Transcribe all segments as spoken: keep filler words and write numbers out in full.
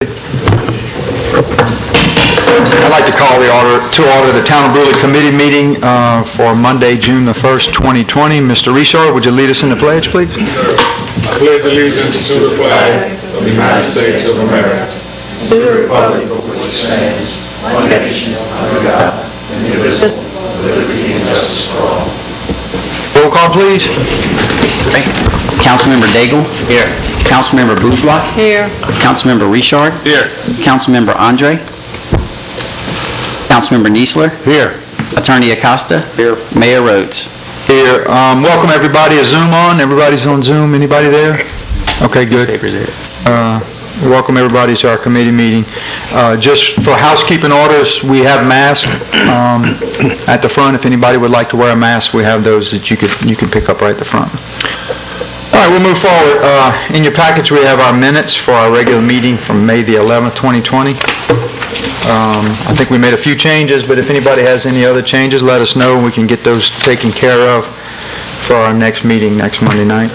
I'd like to call the order to order the Town of Brewley Committee meeting uh, for Monday, June the first, twenty twenty. Mister Richard, would you lead us in the pledge, please? I pledge allegiance to the flag of the United States of America, to the republic for which it stands, one nation, under God, indivisible, with liberty and justice for all. Roll call, please. Councilmember Daigle. Here. Councilmember Bourgeois. Here. Councilmember Richard. Here. Councilmember Andre. Councilmember Niesler. Here. Attorney Acosta. Here. Mayor Rhodes. Here. Um, welcome everybody. Is Zoom on? Everybody's on Zoom. Anybody there? Okay, good. Papers there. Uh, welcome everybody to our committee meeting. Uh, just for housekeeping orders, we have masks um, at the front. If anybody would like to wear a mask, we have those that you could you can pick up right at the front. All right, we'll move forward. Uh, in your package, we have our minutes for our regular meeting from May the eleventh, twenty twenty. Um, I think we made a few changes, but if anybody has any other changes, let us know and we can get those taken care of for our next meeting next Monday night.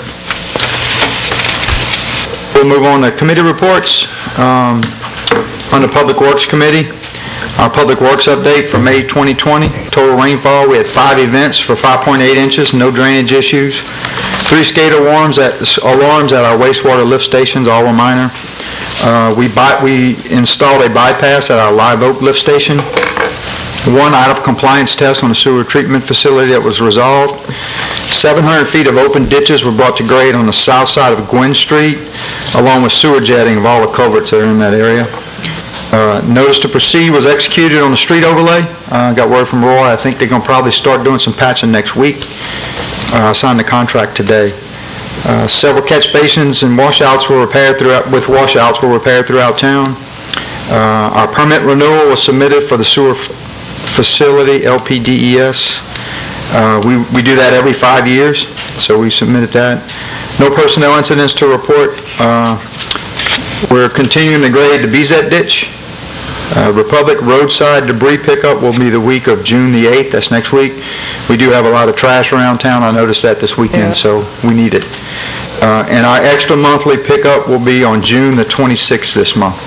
We'll move on to committee reports. Um, on the Public Works Committee, our Public Works update for May twenty twenty. Total rainfall, we had five events for five point eight inches, no drainage issues. Three skate alarms at, alarms at our wastewater lift stations, all were minor. Uh, we, by, we installed a bypass at our Live Oak lift station. One out-of-compliance test on the sewer treatment facility that was resolved. seven hundred feet of open ditches were brought to grade on the south side of Gwynn Street, along with sewer jetting of all the culverts that are in that area. Uh, notice to proceed was executed on the street overlay. Uh, got word from Roy. I think they're going to probably start doing some patching next week. I uh, signed the contract today. Uh, several catch basins and washouts were repaired throughout, with washouts were repaired throughout town. Uh, our permit renewal was submitted for the sewer f facility, L P D E S. Uh, we, we do that every five years, so we submitted that. No personnel incidents to report. Uh, we're continuing to grade the B Z ditch. Uh, Republic roadside debris pickup will be the week of June the eighth. That's next week. We do have a lot of trash around town. I noticed that this weekend, yeah. So we need it. Uh, and our extra monthly pickup will be on June the twenty-sixth this month.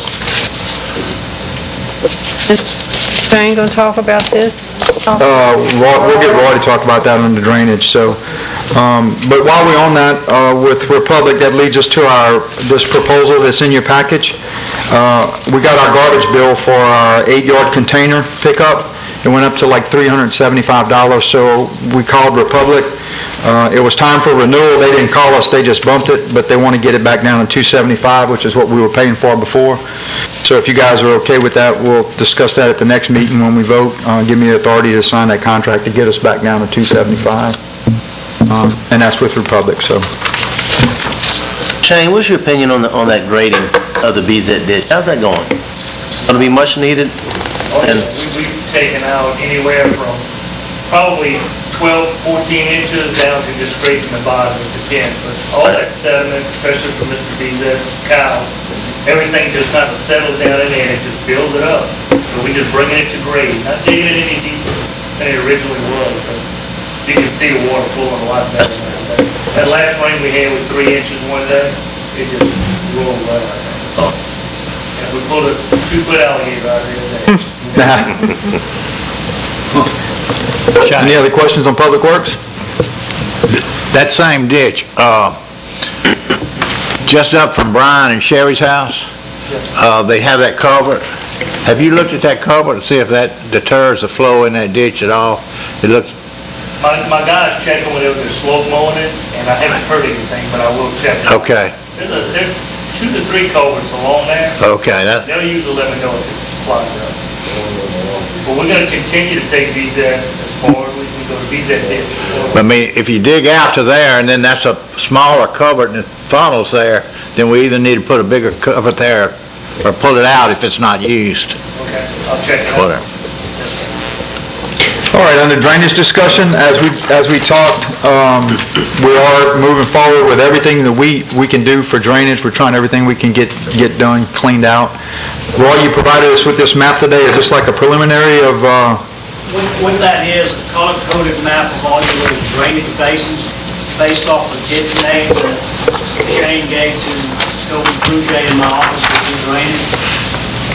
Jane going to talk about this? Uh, we'll get Roy to talk about that on the drainage. So, um, but while we're on that, uh, with Republic, that leads us to our this proposal that's in your package. Uh, we got our garbage bill for our eight-yard container pickup. It went up to like three hundred seventy-five dollars. So we called Republic. Uh, it was time for renewal. They didn't call us; they just bumped it. But they want to get it back down to two seventy-five, which is what we were paying for before. So if you guys are okay with that, we'll discuss that at the next meeting when we vote. Uh, give me the authority to sign that contract to get us back down to two seventy-five, um, and that's with Republic. So, Shane, what's your opinion on the on that grading of the B Z ditch? How's that going? Going to be much needed? Oh, and we, we've taken out anywhere from probably twelve, fourteen inches down to just scraping the bottom of the tin. But all that sediment, especially from Mister B Z's cow, everything just kind of settles down in there and it just builds it up. So we just bringing it to grade, not digging it any deeper than it originally was. But you can see the water flowing a lot better now. That last rain we had with three inches one day, it just rolled right out. And we pulled a two-foot alligator out of there today. Any other questions on Public Works? That same ditch, uh, just up from Brian and Sherry's house, uh, they have that culvert. Have you looked at that culvert to see if that deters the flow in that ditch at all? It looks. My, my guy's checking whenever they're slope mowing it, and I haven't heard anything, but I will check it. Okay. There's, a, there's two to three culverts along there. Okay. That, They'll usually let me know if it's clogged up. But we're going to continue to take B Z as far as we can go to B Z ditch. I mean, if you dig out to there and then that's a smaller culvert and it funnels there, then we either need to put a bigger culvert there or pull it out if it's not used. Okay, I'll check it out. Whatever. All right, on the drainage discussion, as we as we talked, um, we are moving forward with everything that we we can do for drainage. We're trying everything we can get get done, cleaned out. Roy, you provided us with this map today. Is this like a preliminary of? Uh, what, what that is, a color-coded map of all your little drainage basins based off of ditch names that Shane gave to Toby Brugge in my office with the drainage.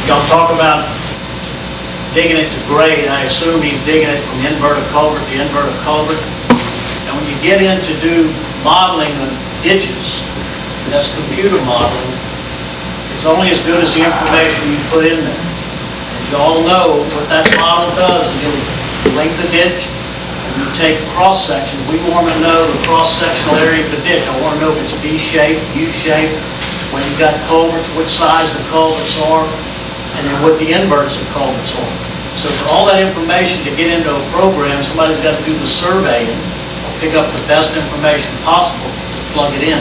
Y'all talk about digging it to grade, and I assume he's digging it from inverted culvert to inverted culvert. And when you get into do modeling of ditches, and that's computer modeling, it's only as good as the information you put in there. As you all know, what that model does is you length the ditch, and you take cross-section. We want to know the cross-sectional area of the ditch. I want to know if it's V-shaped, U-shaped, when you've got culverts, what size the culverts are, and then what the inverts of culverts are. So for all that information to get into a program, somebody's got to do the surveying, or pick up the best information possible to plug it in.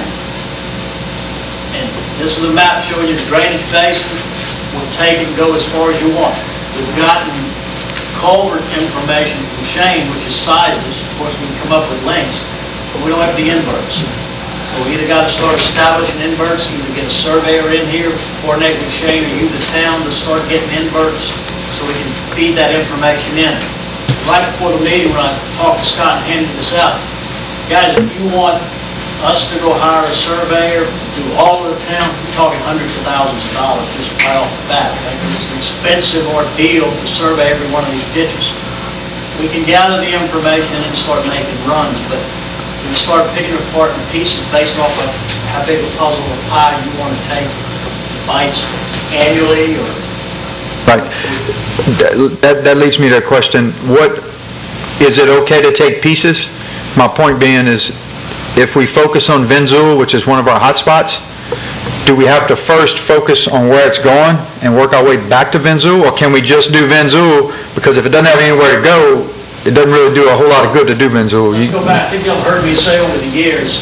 And this is a map showing you the drainage basin. We'll take it and go as far as you want. We've gotten culvert information from Shane, which is sizes. Of course, we can come up with links, but we don't have the inverts. So we either got to start establishing inverts, either get a surveyor in here, coordinate with Shane or you, the town, to start getting inverts, so we can feed that information in. Right before the meeting, when I talked to Scott and handed this out, guys, if you want us to go hire a surveyor, do all of the town, we're talking hundreds of thousands of dollars just right off the bat. Like, it's an expensive ordeal to survey every one of these ditches. We can gather the information and start making runs, but we start picking apart in pieces based off of how big a puzzle or pie you want to take, bites annually or... Right. That, that leads me to a question. What, is it okay to take pieces? My point being is, if we focus on Vinzul, which is one of our hotspots, do we have to first focus on where it's going and work our way back to Vinzul, or can we just do Vinzul? Because if it doesn't have anywhere to go, it doesn't really do a whole lot of good to do Vinzul. Let's go back. I think y'all heard me say over the years,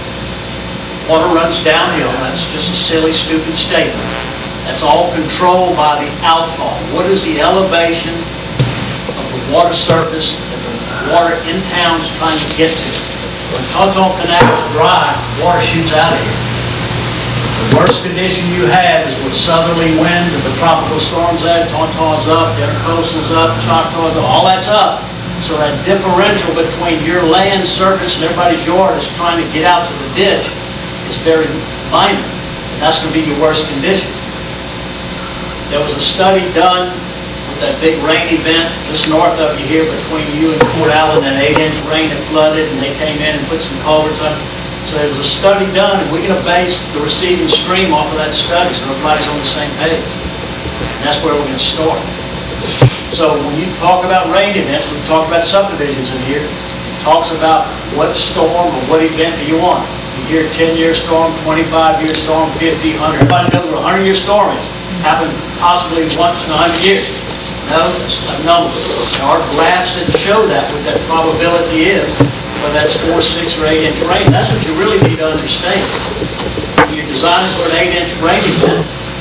water runs downhill. That's just a silly, stupid statement. That's all controlled by the outfall. What is the elevation of the water surface that the water in town is trying to get to? When Taunton Canal is dry, water shoots out of here. The worst condition you have is with southerly winds and the tropical storms at, Taunton's up, the intercoastal's up, Choctaw's up, all that's up. So that differential between your land surface and everybody's yard is trying to get out to the ditch is very minor. And that's going to be your worst condition. There was a study done with that big rain event just north of you here between you and Fort Allen, that eight inch rain that flooded, and they came in and put some culverts on. So there was a study done, and we're going to base the receiving stream off of that study so everybody's on the same page. And that's where we're going to start. So when you talk about rain events, we've talked about subdivisions in here. It talks about what storm or what event do you want. You hear ten year storm, twenty-five year storm, fifty, one hundred. Everybody knows what a hundred year storm is. Happened possibly once in a hundred years. No, it's a number. There are graphs that show that, what that probability is, whether that's four, six, or eight inch rain. That's what you really need to understand. When you're designing for an eight inch rain event,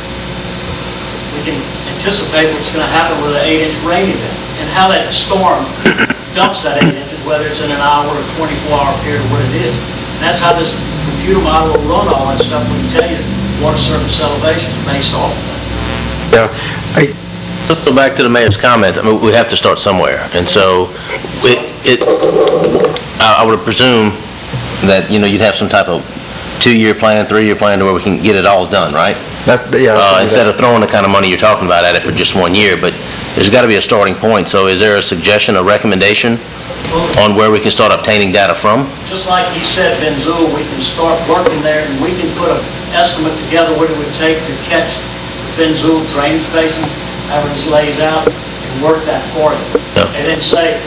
we can anticipate what's going to happen with an eight inch rain event and how that storm dumps that eight inches, whether it's in an hour or twenty-four hour period or what it is. And that's how this computer model will run all that stuff when you tell you water surface elevation is based off of that. Yeah. I, Let's go back to the mayor's comment. I mean, we have to start somewhere. And so it, it, I I would presume that, you know, you'd have some type of two-year plan, three-year plan to where we can get it all done, right? that, yeah. Uh, instead of throwing the kind of money you're talking about at it for just one year, but there's got to be a starting point. So is there a suggestion, a recommendation on where we can start obtaining data from? Just like he said, Vinzul, we can start working there and we can put an estimate together what it would take to catch the Vinzul drainage basin, however this lays out, and work that for you. Yeah. And then say,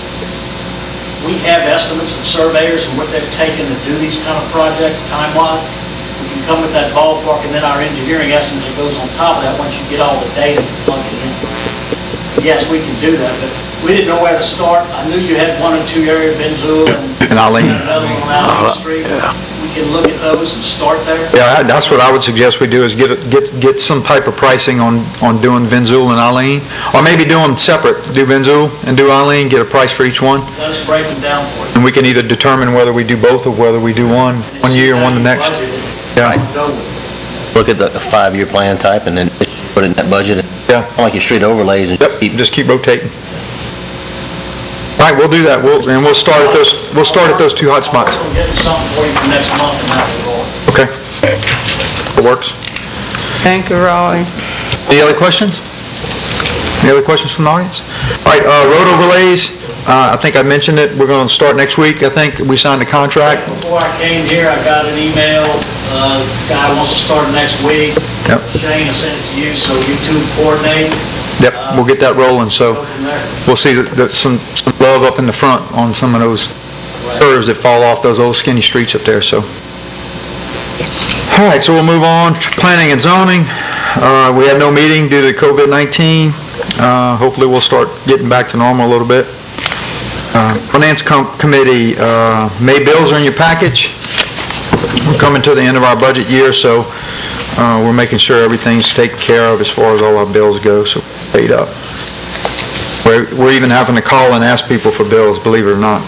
we have estimates of surveyors and what they've taken to do these kind of projects time-wise. We can come with that ballpark, and then our engineering estimate that goes on top of that once you get all the data and plug it in. Yes, we can do that, but we didn't know where to start. I knew you had one or two areas, Vinzul and And Eileen. another one out on the street. We can look at those and start there. Yeah, that's what I would suggest we do, is get, get, get some type of pricing on, on doing Vinzul and Eileen. Or maybe do them separate, do Vinzul and do Eileen, get a price for each one. Let us break them down for you. And we can either determine whether we do both or whether we do one, one year and one the next. Yeah. Go with it. Look at the the five-year plan type and then put it in that budget. Yeah. Kind of like your street overlays and Yep, keep just keep rotating. All right, we'll do that. We'll, and we'll start at those, we'll start at those two hot spots. We'll get something for you for next month and that will roll. Okay. It works. Thank you, Raleigh. Any other questions? Any other questions from the audience? All right, uh, road overlays, uh, I think I mentioned it, we're going to start next week, I think. We signed a contract. Before I came here, I got an email, uh, guy wants to start next week. Yep. Shane, I sent it to you, so you two coordinate. Yep, we'll get that rolling, so Go from there. we'll see that- that some some love up in the front on some of those curves that fall off those old skinny streets up there, so. All right, so we'll move on. Planning and zoning, uh, we had no meeting due to COVID nineteen. Uh, Hopefully, we'll start getting back to normal a little bit. Uh, Finance Com- Committee, uh, May bills are in your package. We're coming to the end of our budget year, so uh, we're making sure everything's taken care of as far as all our bills go, so paid up. We're we're even having to call and ask people for bills, believe it or not.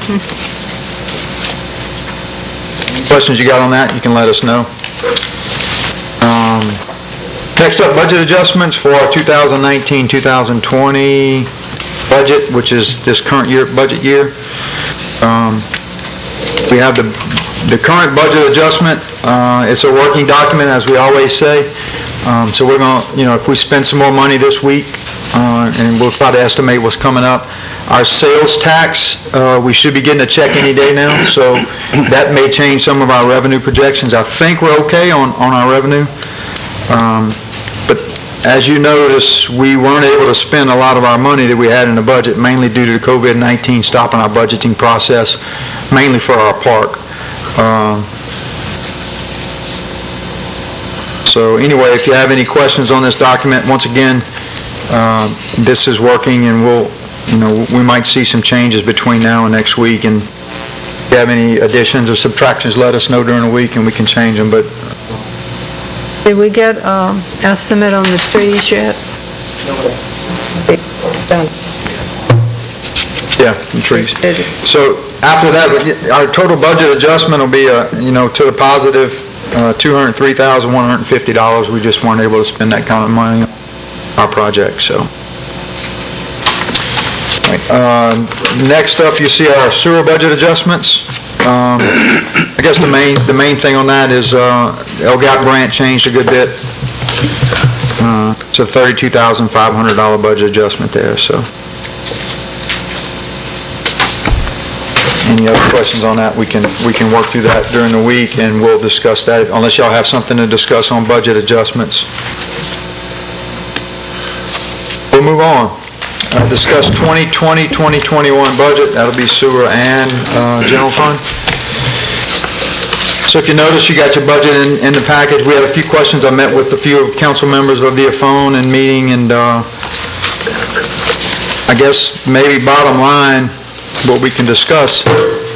Questions you got on that, you can let us know. Um, Next up, budget adjustments for our two thousand nineteen two thousand twenty budget, which is this current year, budget year. Um, We have the, the current budget adjustment. Uh, It's a working document, as we always say. Um, So we're going to, you know, if we spend some more money this week, uh, and we'll try to estimate what's coming up. Our sales tax, uh, we should be getting a check any day now, so that may change some of our revenue projections. I think we're okay on, on our revenue. Um, But as you notice, we weren't able to spend a lot of our money that we had in the budget, mainly due to COVID nineteen stopping our budgeting process, mainly for our park. Um, So anyway, if you have any questions on this document, once again, uh, this is working, and we'll, you know, we might see some changes between now and next week, and if you have any additions or subtractions, let us know during the week, and we can change them, but Did we get um estimate on the trees yet? Done. yeah, the trees. Did it? So after that, we get- our total budget adjustment will be, uh, you know, to the positive, uh, two hundred three thousand one hundred fifty dollars. We just weren't able to spend that kind of money on our project, so. All right, uh, Next up, you see our sewer budget adjustments. Um, I guess the main, the main thing on that is uh, L G A P grant changed a good bit. Uh, It's a thirty-two thousand five hundred dollars budget adjustment there, so. Any other questions on that, we can, we can work through that during the week, and we'll discuss that, unless y'all have something to discuss on budget adjustments. We'll move on. Uh, Discuss twenty twenty, twenty twenty-one budget, that'll be sewer and uh, general fund. So if you notice, you got your budget in, in the package. We had a few questions. I met with a few council members via phone and meeting, and uh, I guess maybe bottom line, what we can discuss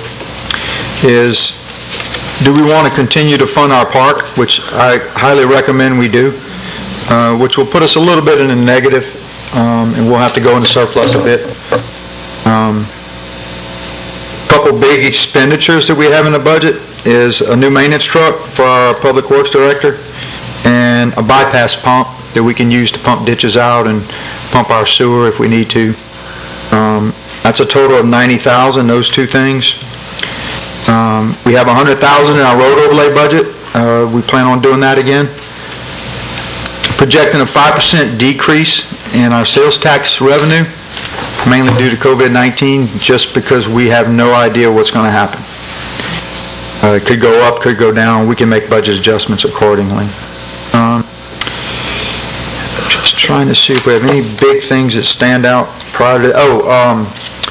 is, do we want to continue to fund our park, which I highly recommend we do, uh, which will put us a little bit in the negative, um, and we'll have to go into surplus a bit. Um, Couple big expenditures that we have in the budget is a new maintenance truck for our Public Works Director and a bypass pump that we can use to pump ditches out and pump our sewer if we need to. Um, That's a total of ninety thousand dollars, those two things. Um, We have one hundred thousand dollars in our road overlay budget. Uh, We plan on doing that again. Projecting a five percent decrease in our sales tax revenue, mainly due to COVID nineteen, just because we have no idea what's going to happen. Uh, It could go up, could go down. We can make budget adjustments accordingly. Um, Just trying to see if we have any big things that stand out prior to, oh, um,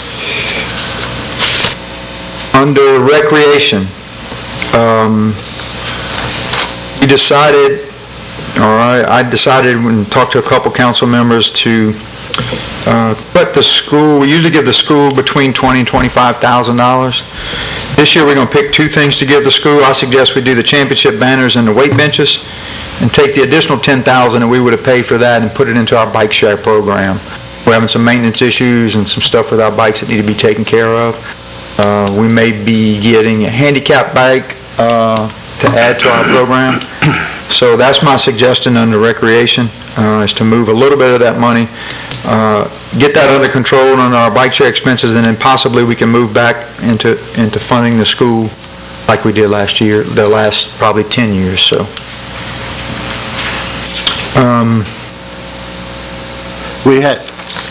under recreation, um, we decided, or I I decided when talked to a couple council members to uh, put the school, we usually give the school between twenty and twenty-five thousand dollars. This year, we're going to pick two things to give the school. I suggest we do the championship banners and the weight benches, and take the additional ten thousand dollars that we would have paid for that and put it into our bike share program. We're having some maintenance issues and some stuff with our bikes that need to be taken care of. Uh, We may be getting a handicap bike uh, to add to our program. So that's my suggestion under recreation, uh, is to move a little bit of that money, uh, get that under control on our bike share expenses, and then possibly we can move back into, into funding the school like we did last year, the last probably ten years, so. Um, We had,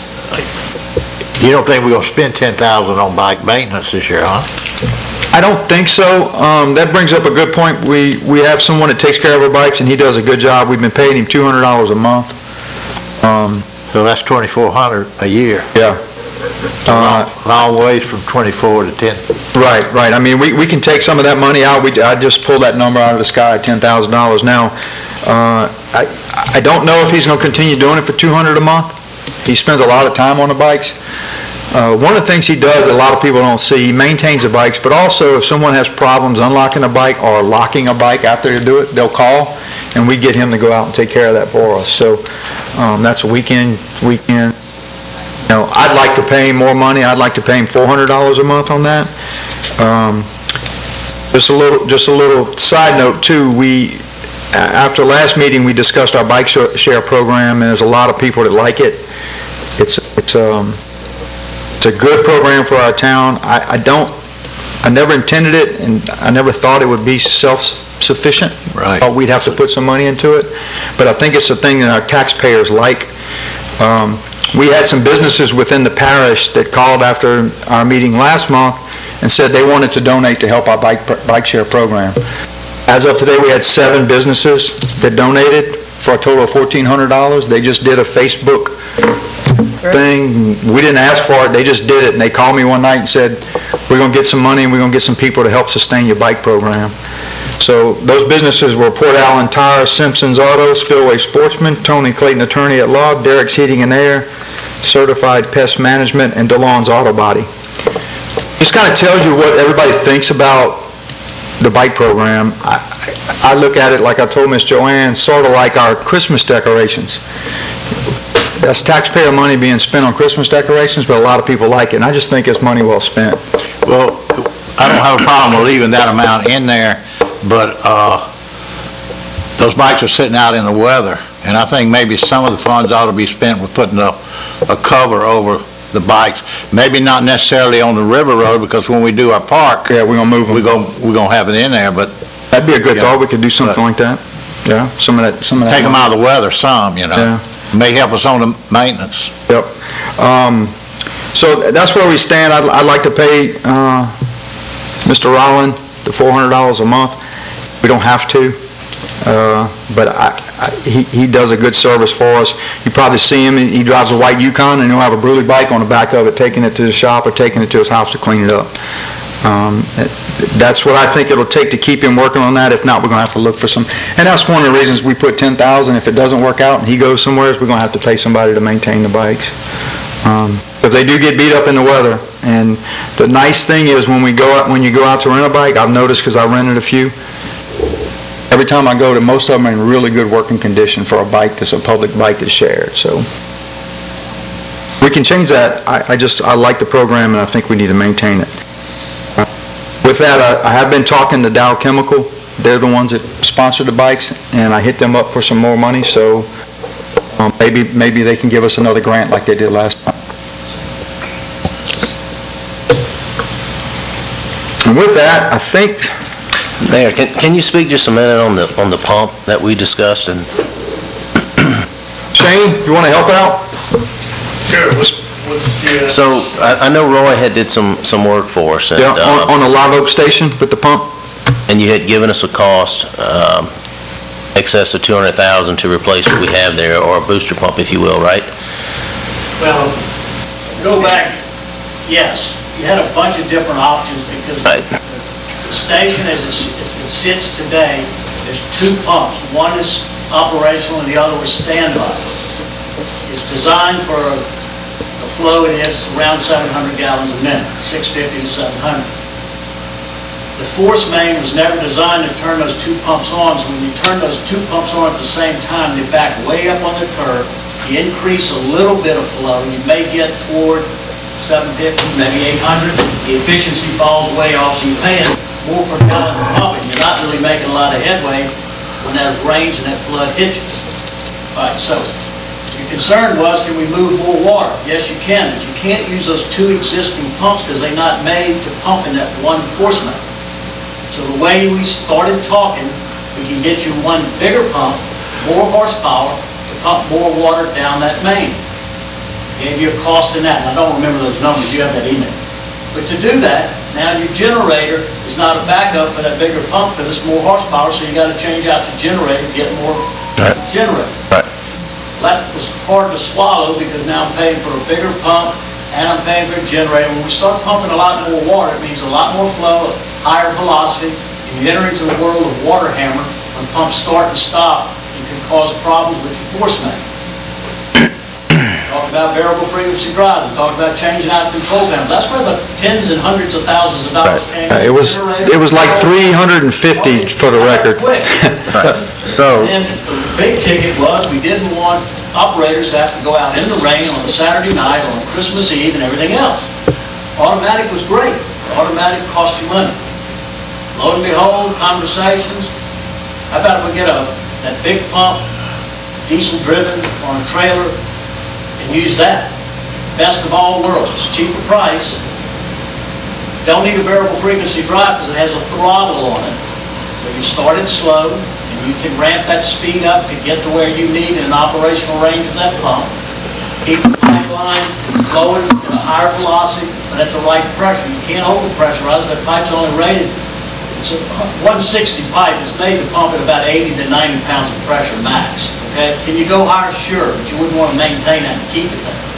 you don't think we're gonna spend ten thousand on bike maintenance this year, huh? I don't think so. Um, that brings up a good point. We, we have someone that takes care of our bikes, and he does a good job. We've been paying him two hundred dollars a month. Um, So that's twenty-four hundred a year. yeah. Uh, Long ways from twenty-four to ten. Right, right. I mean, we, we can take some of that money out. We, I just pulled that number out of the sky, ten thousand dollars now. Uh, I, I don't know if he's gonna continue doing it for two hundred a month. He spends a lot of time on the bikes. Uh, one of the things he does that a lot of people don't see, he maintains the bikes, but also if someone has problems unlocking a bike or locking a bike after they do it, they'll call, and we get him to go out and take care of that for us. So, um, that's a weekend, weekend. You know, I'd like to pay him more money. I'd like to pay him four hundred dollars a month on that. Um, just a little, just a little side note too, we, a- after last meeting, we discussed our bike sh- share program, and there's a lot of people that like it. It's, it's, um, it's a good program for our town. I, I don't, I never intended it, and I never thought it would be self-sufficient. Right. Or we'd have to put some money into it. But I think it's a thing that our taxpayers like. Um, we had some businesses within the parish that called after our meeting last month and said they wanted to donate to help our bike, bike share program. As of today, we had seven businesses that donated for a total of fourteen hundred dollars. They just did a Facebook thing. We didn't ask for it, they just did it, and they called me one night and said, we're gonna get some money and we're gonna get some people to help sustain your bike program. So those businesses were Port Allen Tire, Simpson's Auto, Spillway Sportsman, Tony Clayton Attorney at Law, Derek's Heating and Air, Certified Pest Management, and DeLong's Auto Body. Just kind of tells you what everybody thinks about the bike program. I, I look at it, like I told Miss Joanne, sort of like our Christmas decorations. That's taxpayer money being spent on Christmas decorations, but a lot of people like it, and I just think it's money well spent. Well, I don't have a problem with leaving that amount in there, but, uh, those bikes are sitting out in the weather, and I think maybe some of the funds ought to be spent with putting a, a cover over the bikes. Maybe not necessarily on the river road, because when we do our park, Yeah, we're gonna move them. we're gonna, we're gonna have it in there, but That'd be a good Yeah. thought, we could do something But- like that. Yeah, some of that, some of that. take them out of the weather some, you know. Yeah. May help us on the maintenance. Yep. Um, so that's where we stand. I'd, I'd like to pay, uh, Mister Rowland the four hundred dollars a month. We don't have to, uh, but I, I, he, he does a good service for us. You probably see him, he drives a white Yukon, and he'll have a Bruley bike on the back of it, taking it to the shop or taking it to his house to clean it up. Um, that's what I think it'll take to keep him working on that. If not, we're gonna have to look for some, and that's one of the reasons we put ten thousand. If it doesn't work out and he goes somewhere, we're gonna have to pay somebody to maintain the bikes. Um, because they do get beat up in the weather. And the nice thing is when we go out, when you go out to rent a bike, I've noticed, because I rented a few, every time I go to, most of them are in really good working condition for a bike that's a public bike that's shared, so. We can change that. I, I just, I like the program, and I think we need to maintain it. With that, I I have been talking to Dow Chemical. They're the ones that sponsor the bikes, and I hit them up for some more money, so um, maybe, maybe they can give us another grant like they did last time. And with that, I think, Mayor, can, can you speak just a minute on the, on the pump that we discussed? And Shane, you want to help out? Sure, what's, what's the, uh, so I, I know Roy had did some, some work for us, and, Yeah, on, uh, on the Live Oak station with the pump? and you had given us a cost, um, excess of two hundred thousand to replace what we have there, or a booster pump, if you will, right? Well, go back, yes, you had a bunch of different options because Right. the station as it s- as it sits today, there's two pumps. One is operational and the other was standby. It's designed for the flow it is around seven hundred gallons a minute, six fifty to seven hundred. The force main was never designed to turn those two pumps on, so when you turn those two pumps on at the same time, they back way up on the curve. You increase a little bit of flow, you may get toward seven fifty, maybe eight hundred. The efficiency falls way off, so you're paying more per gallon for pumping. You're not really making a lot of headway when that rains and that flood hits you. All right, so your concern was, can we move more water? Yes, you can, but you can't use those two existing pumps because they're not made to pump in that one force main. So the way we started talking, we can get you one bigger pump, more horsepower, to pump more water down that main. Gave you a cost in that, and I don't remember those numbers, you have that email. But to do that, now your generator is not a backup for that bigger pump because it's more horsepower, so you got to change out the generator to get more Right. generator. Right. That was hard to swallow because now I'm paying for a bigger pump and I'm paying for a generator. When we start pumping a lot more water, it means a lot more flow, higher velocity, and you enter into a world of water hammer. When pumps start and stop, it can cause problems with your force main. Talk about variable frequency drives, we talked about changing out control panels. That's where the tens and hundreds of thousands of dollars came. Uh, It was, it was like three hundred fifty for the record. Quick. So, And the big ticket was, we didn't want operators to have to go out in the rain on a Saturday night or on Christmas Eve and everything else. Automatic was great. Automatic cost you money. Lo and behold, conversations. How about if we get a, that big pump, diesel driven on a trailer, and use that? Best of all worlds. It's a cheaper price. Don't need a variable frequency drive because it has a throttle on it. So you start it slow, and you can ramp that speed up to get to where you need in an operational range of that pump. Keep the pipeline flowing at a higher velocity, but at the right pressure. You can't overpressurize. That pipe's only rated, it's a one sixty pipe. It's made to pump at about eighty to ninety pounds of pressure max. Okay? Can you go higher? Sure, but you wouldn't want to maintain that and keep it there.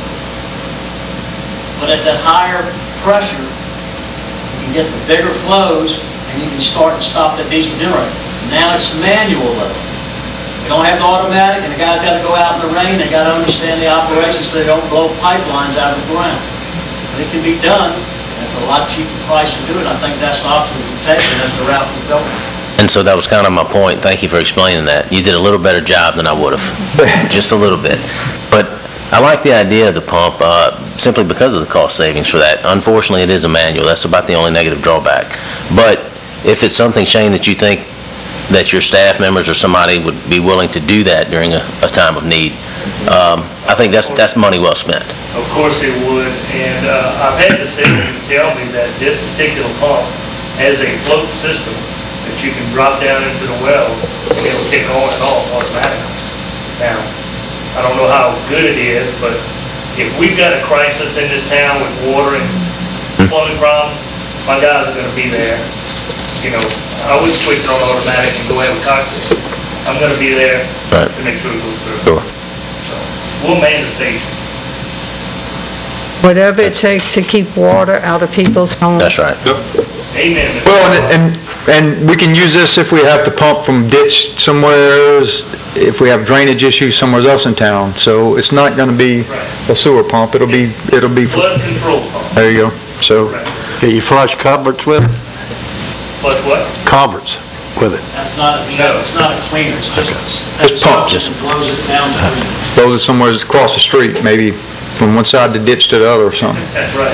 But at that higher pressure, you can get the bigger flows, and you can start and stop that diesel generator. Now it's manual though. We don't have the automatic, and the guy's got to go out in the rain. They got to understand the operation so they don't blow pipelines out of the ground. But it can be done, and it's a lot cheaper price to do it. I think that's the option we've taken. That's the route we're going. and so that was kind of my point. Thank you for explaining that. You did a little better job than I would have, just a little bit. But I like the idea of the pump, uh, simply because of the cost savings for that. Unfortunately, it is a manual. That's about the only negative drawback. But if it's something, Shane, that you think that your staff members or somebody would be willing to do that during a, a time of need, um, I think that's that's money well spent. Of course it would, and uh, I've had the city tell me that this particular pump has a float system that you can drop down into the well and it'll kick on and off automatically. Now, I don't know how good it is, but if we've got a crisis in this town with water and plumbing problems, my guys are gonna be there. You know, I wouldn't switch it on automatic and go have a cocktail. I'm gonna be there Right. to make sure it goes through. Sure. So, we'll man the station. Whatever it takes to keep water out of people's homes. That's right. Amen. Mister Well, and, and, and we can use this if we have to pump from ditch somewhere, if we have drainage issues somewhere else in town. So it's not gonna be a sewer pump, it'll be, it'll be, for- Flood control pump. there you go. So, Right. Can you flush culverts with it? Plus what? Culverts with it? That's not, no, it's not a cleaner, it's just. Just pump, Just blows it down. those are somewhere across the street, maybe from one side of the ditch to the other or something. That's right.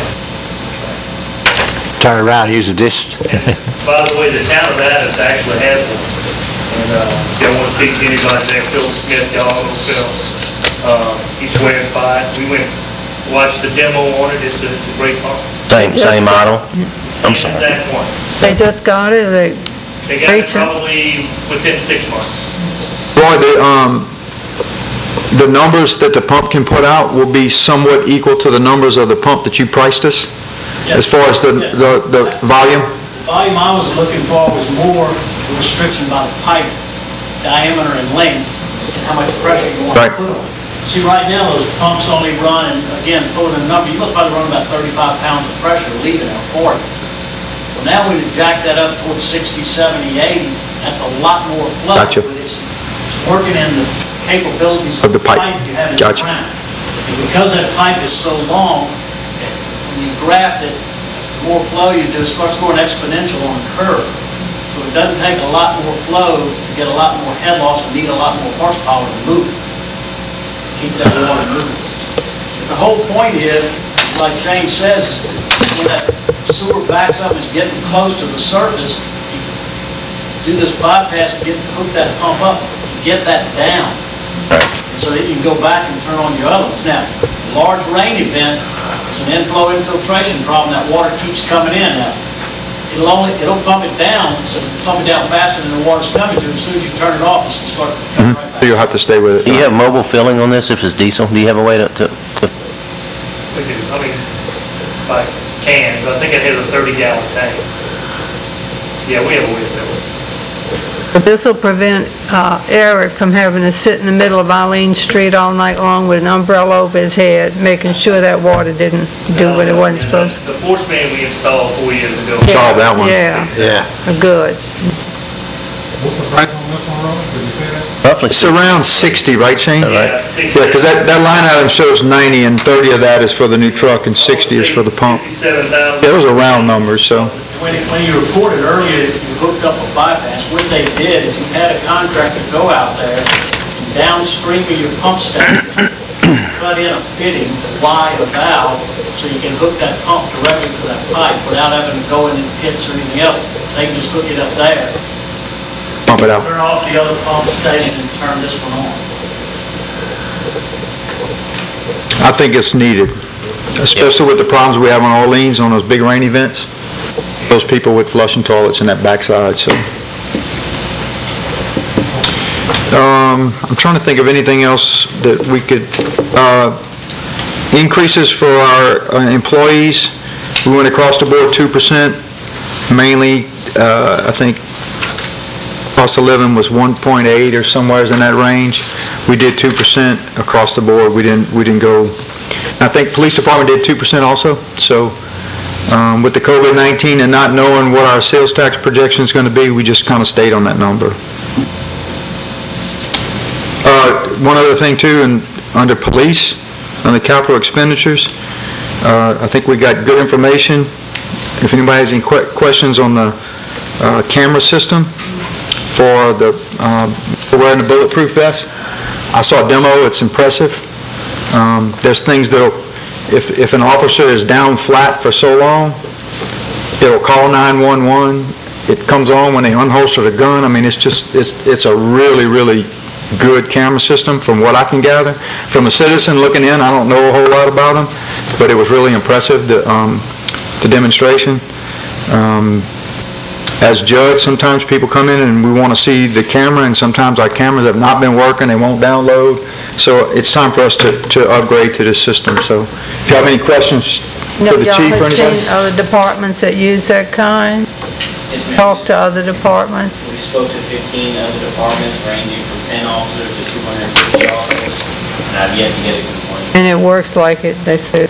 Turn around, use a dish. By the way, the town of Addis actually has one. And, uh, don't want to speak to anybody there, Phil Smith, y'all know Phil. Uh, he swears by it. We went, watched the demo on it, it's a, it's a great pump. Same same model. I'm Same sorry. exact one. They just got it, they, They got it Recent. probably within six months. Roy, the, um, the numbers that the pump can put out will be somewhat equal to the numbers of the pump that you priced us? As far as the, the, the volume? The volume I was looking for was more the restriction by the pipe diameter and length, and how much pressure you want to Right. put on it. See, right now, those pumps only run, and again, pulling a number, you must probably run about thirty-five pounds of pressure leaving it forty. Well, now we jack that up towards sixty, seventy, eighty, that's a lot more flow. Gotcha. But it's, it's working in the capabilities Of the pipe. you have in the Gotcha. ground. And because that pipe is so long, when you graft it, the more flow you do, it starts going exponential on the curve. So it doesn't take a lot more flow to get a lot more head loss and need a lot more horsepower to move it. Keep that water moving. The whole point is, like Shane says, is when that sewer backs up and is getting close to the surface, you do this bypass and get, hook that pump up, get that down. So that you can go back and turn on your other ones. Now, large rain event, it's an inflow infiltration problem, that water keeps coming in. Now, it'll only, it'll pump it down, so it'll pump it down faster than the water's coming to it. As soon as you turn it off, it's gonna start coming right So you'll back. have to stay with it. Do you have mobile filling on this if it's diesel? Do you have a way to, to, to We do, I mean, by cans, I think it has a thirty gallon tank. Yeah, we have a wheel filler. But this will prevent uh, Eric from having to sit in the middle of Eileen Street all night long with an umbrella over his head, making sure that water didn't do what it wasn't supposed to. The force main we installed four years ago. Saw that one. Yeah, Yeah. good. What's the price on this one, Robert? Did you say that? Roughly. It's around sixty, right, Shane? Yeah, sixty. Yeah, because that, that line item shows ninety, and thirty of that is for the new truck, and sixty is for the pump. Fifty-seven thousand. Yeah, those are round numbers, so. When, when you reported earlier that you hooked up a bypass, what they did is you had a contractor go out there and downstream of your pump station, cut in a fitting to lie a valve so you can hook that pump directly to that pipe without having to go in the pits or anything else. They can just hook it up there, Pump it out. turn off the other pump station and turn this one on. I think it's needed, especially with the problems we have on Orleans on those big rain events. Those people with flushing toilets in that backside, so. Um, I'm trying to think of anything else that we could, uh, increases for our uh, employees. We went across the board two percent, mainly, uh, I think, cost of living was one point eight or somewheres in that range. We did two percent across the board. We didn't, we didn't go, I think police department did two percent also, so. Um, with the COVID nineteen and not knowing what our sales tax projection is going to be, we just kind of stayed on that number. Uh, one other thing too, and under police, on the capital expenditures, uh, I think we got good information. If anybody has any que- questions on the uh, camera system for the uh, for wearing the bulletproof vest, I saw a demo. It's impressive. Um, there's things that'll If, if an officer is down flat for so long, it'll call nine one one. It comes on when they unholster the gun. I mean, it's just, it's, it's a really, really good camera system from what I can gather. From a citizen looking in, I don't know a whole lot about them, but it was really impressive, the, um, the demonstration. Um, as judge, sometimes people come in and we want to see the camera, and sometimes our cameras have not been working, they won't download. So it's time for us to, to upgrade to this system. So if you have any questions for the chief or Y'all have anybody? seen other departments that use that kind? Yes, ma'am. Talk to other departments? We spoke to fifteen other departments ranging from ten officers to two hundred fifty officers, and I've yet to get a complaint. And it works like it, they said.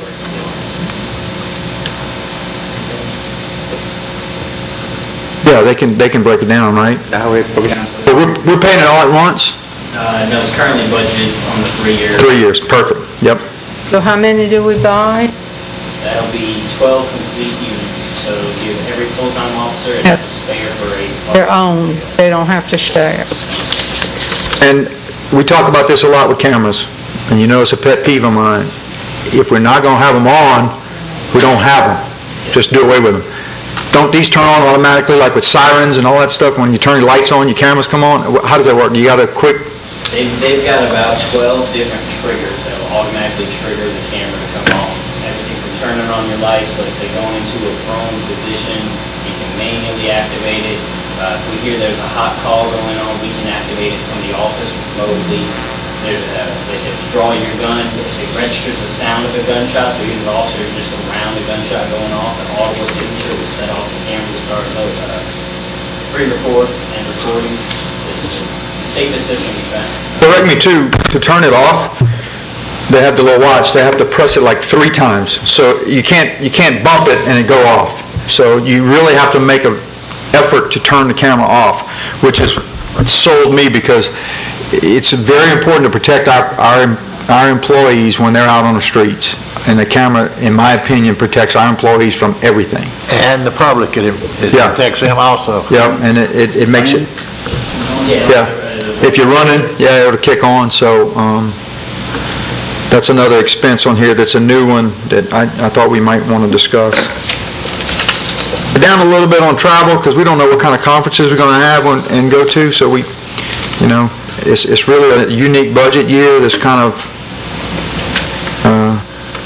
Yeah, they can, they can break it down, right? Now we- But we're, we're paying it all at once? Uh, no, it's currently budgeted on the three year. Three years, perfect, yep. So how many do we buy? That'll be twelve complete units, so give every full-time officer and have a spare for a. Their own, they don't have to share. And we talk about this a lot with cameras, and you know it's a pet peeve of mine. If we're not going to have them on, we don't have them. Just do away with them. Don't these turn on automatically, like with sirens and all that stuff? When you turn your lights on, your cameras come on? How does that work? You got a quick... They've, they've got about twelve different triggers that will automatically trigger the camera to come on. Everything from turning on your lights, let's say going into a prone position, you can manually activate it. Uh, if we hear there's a hot call going on, we can activate it from the office remotely. There's a, they said to draw your gun, it registers the sound of a gunshot, so even the officer is just around the gunshot going off, an audible signature will set off the camera to start those. Uh, pre-record and recording is the safest system we found. Correct me too, to turn it off, they have the little watch, they have to press it like three times. So you can't, you can't bump it and it go off. So you really have to make an effort to turn the camera off, which has sold me because it's very important to protect our, our, our employees when they're out on the streets. And the camera, in my opinion, protects our employees from everything. And the public, it it Yeah. protects them also. Yeah, and it, it- it makes it, Yeah. yeah. If you're running, yeah, it'll kick on, so, um, that's another expense on here that's a new one that I, I thought we might want to discuss. We're down a little bit on travel, because we don't know what kind of conferences we're going to have and- and go to, so we, you know, it's, it's really a unique budget year that's kind of, uh,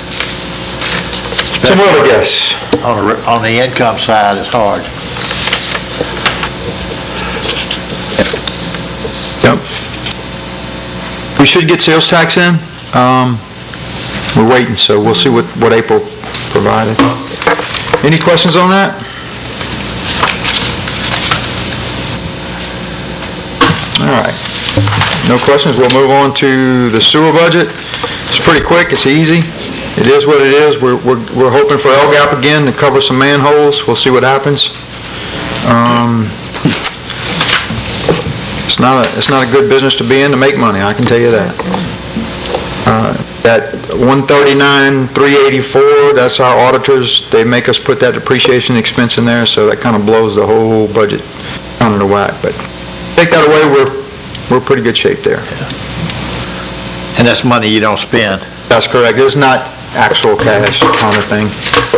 some other guess. On the, re- on the income side, it's hard. Yep. We should get sales tax in. Um, we're waiting, so we'll see what, what April provided. Any questions on that? All right. No questions. We'll move on to the sewer budget. It's pretty quick. It's easy. It is what it is. We're, we're, we're hoping for L GAP again to cover some manholes. We'll see what happens. Um, it's not a, it's not a good business to be in to make money, I can tell you that. Uh, that one thirty-nine, three eighty-four, that's our auditors. They make us put that depreciation expense in there, so that kind of blows the whole budget under the whack. But take that away, we're, we're in pretty good shape there. And that's money you don't spend. That's correct. It's not actual cash kind of thing.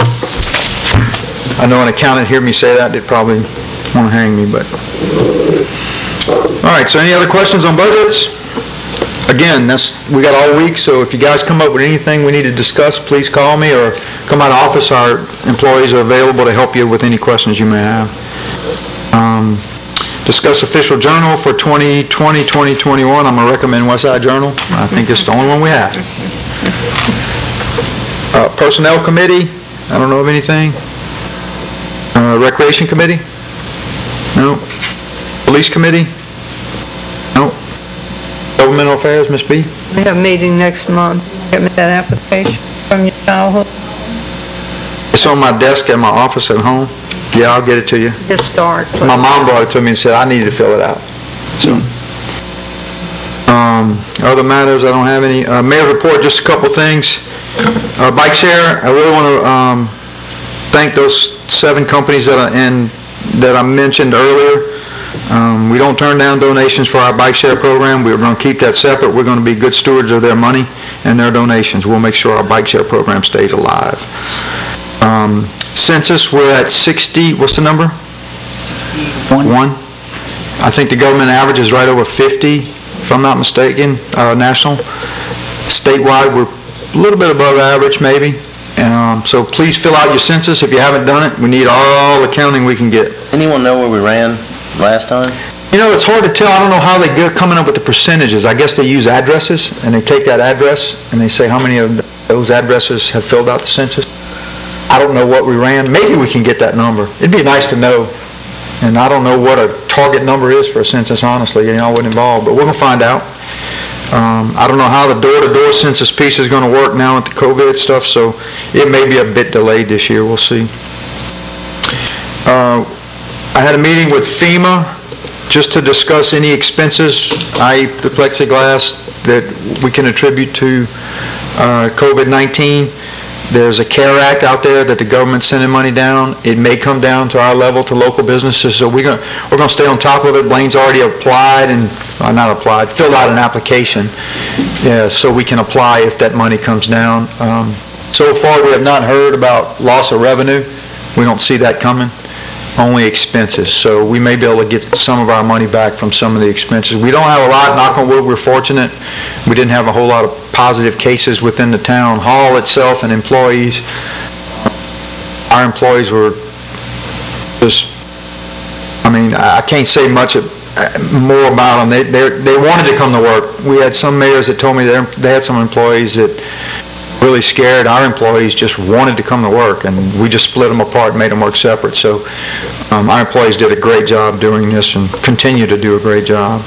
I know an accountant hear me say that, they'd probably want to hang me, but. All right, so any other questions on budgets? Again, that's, we got all week, so if you guys come up with anything we need to discuss, please call me or come out of office. Our employees are available to help you with any questions you may have. Um, discuss official journal for twenty twenty, twenty twenty-one. I'm going to recommend Westside Journal. I think it's the only one we have. Uh, Personnel Committee, I don't know of anything. Uh, Recreation Committee? No. Police Committee? No. Governmental Affairs, Miz B? We have a meeting next month. Get me that application from your childhood. It's on my desk at my office at home. Yeah, I'll get it to you. Just start. My mom brought it to me and said I needed to fill it out. So, um, other matters, I don't have any. Uh, Mayor's report, just a couple things. Uh, bike share, I really want to um, thank those seven companies that I, and, that I mentioned earlier. Um, we don't turn down donations for our bike share program. We're going to keep that separate. We're going to be good stewards of their money and their donations. We'll make sure our bike share program stays alive. Um, census, we're at sixty, what's the number? sixty-one. One. I think the government average is right over fifty, if I'm not mistaken, uh, national. Statewide, we're a little bit above average, maybe. Um, so please fill out your census if you haven't done it. We need all the counting we can get. Anyone know where we ran last time? You know, it's hard to tell. I don't know how they get coming up with the percentages. I guess they use addresses, and they take that address, and they say how many of those addresses have filled out the census. I don't know what we ran. Maybe we can get that number. It'd be nice to know. And I don't know what a target number is for a census, honestly. You know, I wasn't involved, but we're going to find out. Um, I don't know how the door-to-door census piece is going to work now with the COVID stuff, so it may be a bit delayed this year. We'll see. Uh, I had a meeting with FEMA just to discuss any expenses, that is the plexiglass, that we can attribute to uh, COVID nineteen. There's a CARE Act out there that the government's sending money down. It may come down to our level, to local businesses, so we're going we're going to stay on top of it. Blaine's already applied, and uh, not applied, filled out an application, yeah, so we can apply if that money comes down. Um, so far, we have not heard about loss of revenue. We don't see that coming. Only expenses. So we may be able to get some of our money back from some of the expenses. We don't have a lot, knock on wood, we're fortunate. We didn't have a whole lot of positive cases within the town hall itself and employees. Our employees were just, I mean, I can't say much more about them. They, they, they wanted to come to work. We had some mayors that told me they had some employees that really scared. Our employees just wanted to come to work, and we just split them apart and made them work separate. So um, our employees did a great job doing this and continue to do a great job.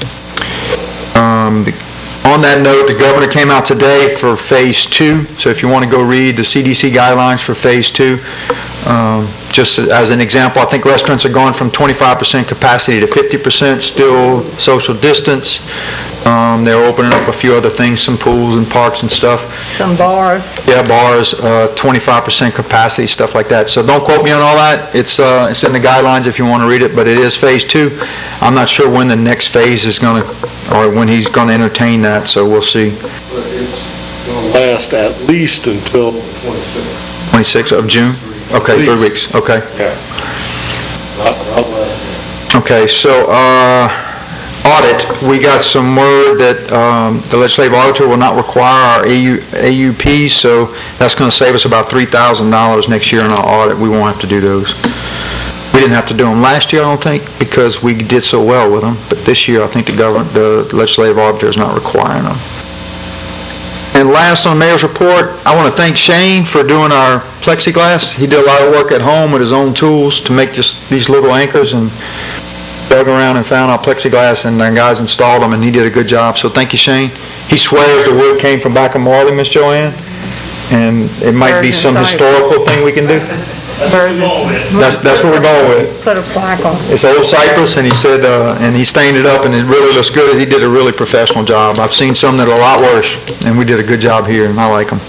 Um, the, on that note, the governor came out today for phase two. So if you want to go read the C D C guidelines for phase two, um, just as an example, I think restaurants are going from twenty-five percent capacity to fifty percent, still social distance. Um, they're opening up a few other things, some pools and parks and stuff. Some bars. Yeah, bars, uh, twenty-five percent capacity, stuff like that. So don't quote me on all that. It's uh, it's in the guidelines if you want to read it, but it is phase two. I'm not sure when the next phase is going to, or when he's going to entertain that, so we'll see. But it's going to last at least until twenty-sixth. twenty-sixth of June? Okay, three weeks, okay. Okay. Not, not last. Okay, so, uh, audit, we got some word that um, the legislative auditor will not require our A U, A U Ps, so that's going to save us about three thousand dollars next year in our audit. We won't have to do those. We didn't have to do them last year, I don't think, because we did so well with them, but this year I think the government, the legislative auditor is not requiring them. And last on the mayor's report, I want to thank Shane for doing our plexiglass. He did a lot of work at home with his own tools to make this, these little anchors, and dug around and found our plexiglass, and our guys installed them, and he did a good job. So thank you, Shane. He swears the wood came from back in Marley, Miss Joanne, and it might be some historical thing we can do. That's, that's what we're going with. Put a plaque on. It's old cypress, and he said, uh, and he stained it up, and it really looks good. He did a really professional job. I've seen some that are a lot worse, and we did a good job here, and I like them.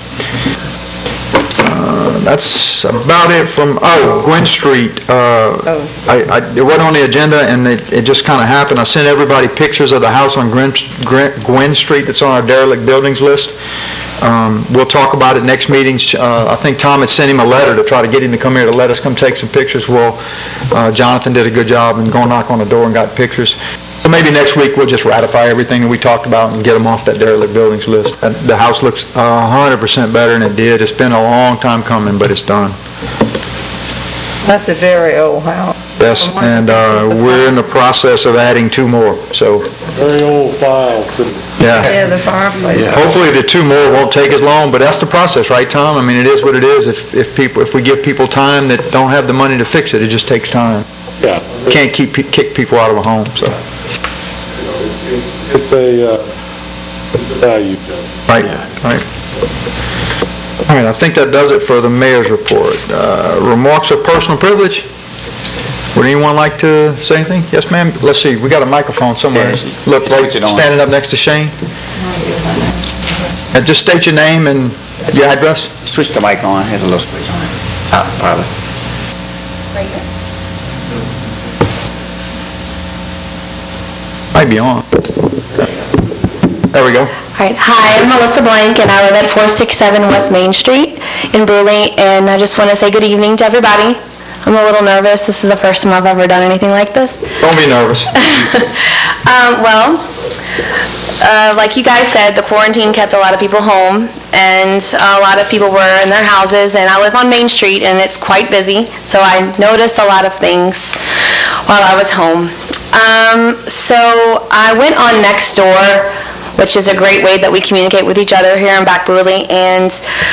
Uh, that's about it from, oh, Gwen Street. Uh, I, I, it wasn't on the agenda, and it, it just kind of happened. I sent everybody pictures of the house on Gwen, Gwen Street that's on our derelict buildings list. Um, we'll talk about it next meeting. Uh, I think Tom had sent him a letter to try to get him to come here to let us come take some pictures. Well, uh, Jonathan did a good job and go knock on the door and got pictures. So maybe next week we'll just ratify everything that we talked about and get them off that derelict buildings list. And the house looks uh, one hundred percent better than it did. It's been a long time coming, but it's done. That's a very old house. Yes, and uh, we're in the process of adding two more, so. Very old file, too. Yeah. Yeah, the fireplace. Hopefully the two more won't take as long, but that's the process, right, Tom? I mean, it is what it is. If, if people, if we give people time that don't have the money to fix it, it just takes time. Yeah. Can't keep, kick people out of a home, so. It's, it's, it's a, uh, it's a value. Right, right. All right, I think that does it for the mayor's report. Uh, remarks of personal privilege? Would anyone like to say anything? Yes, ma'am? Let's see, we got a microphone somewhere. Yeah, Look, switch right, it on. standing up next to Shane. And just state your name and your address. Switch the mic on, has a little switch on it. Oh, probably. Might be on. There we go. All right. Hi, I'm Melissa Blank, and I live at four sixty-seven West Main Street in Bruley, and I just want to say good evening to everybody. I'm a little nervous. This is the first time I've ever done anything like this. Don't be nervous. um, well, uh, like you guys said, the quarantine kept a lot of people home, and a lot of people were in their houses, and I live on Main Street, and it's quite busy, so I noticed a lot of things while I was home. Um, so I went on Nextdoor, which is a great way that we communicate with each other here in Back Bruley, and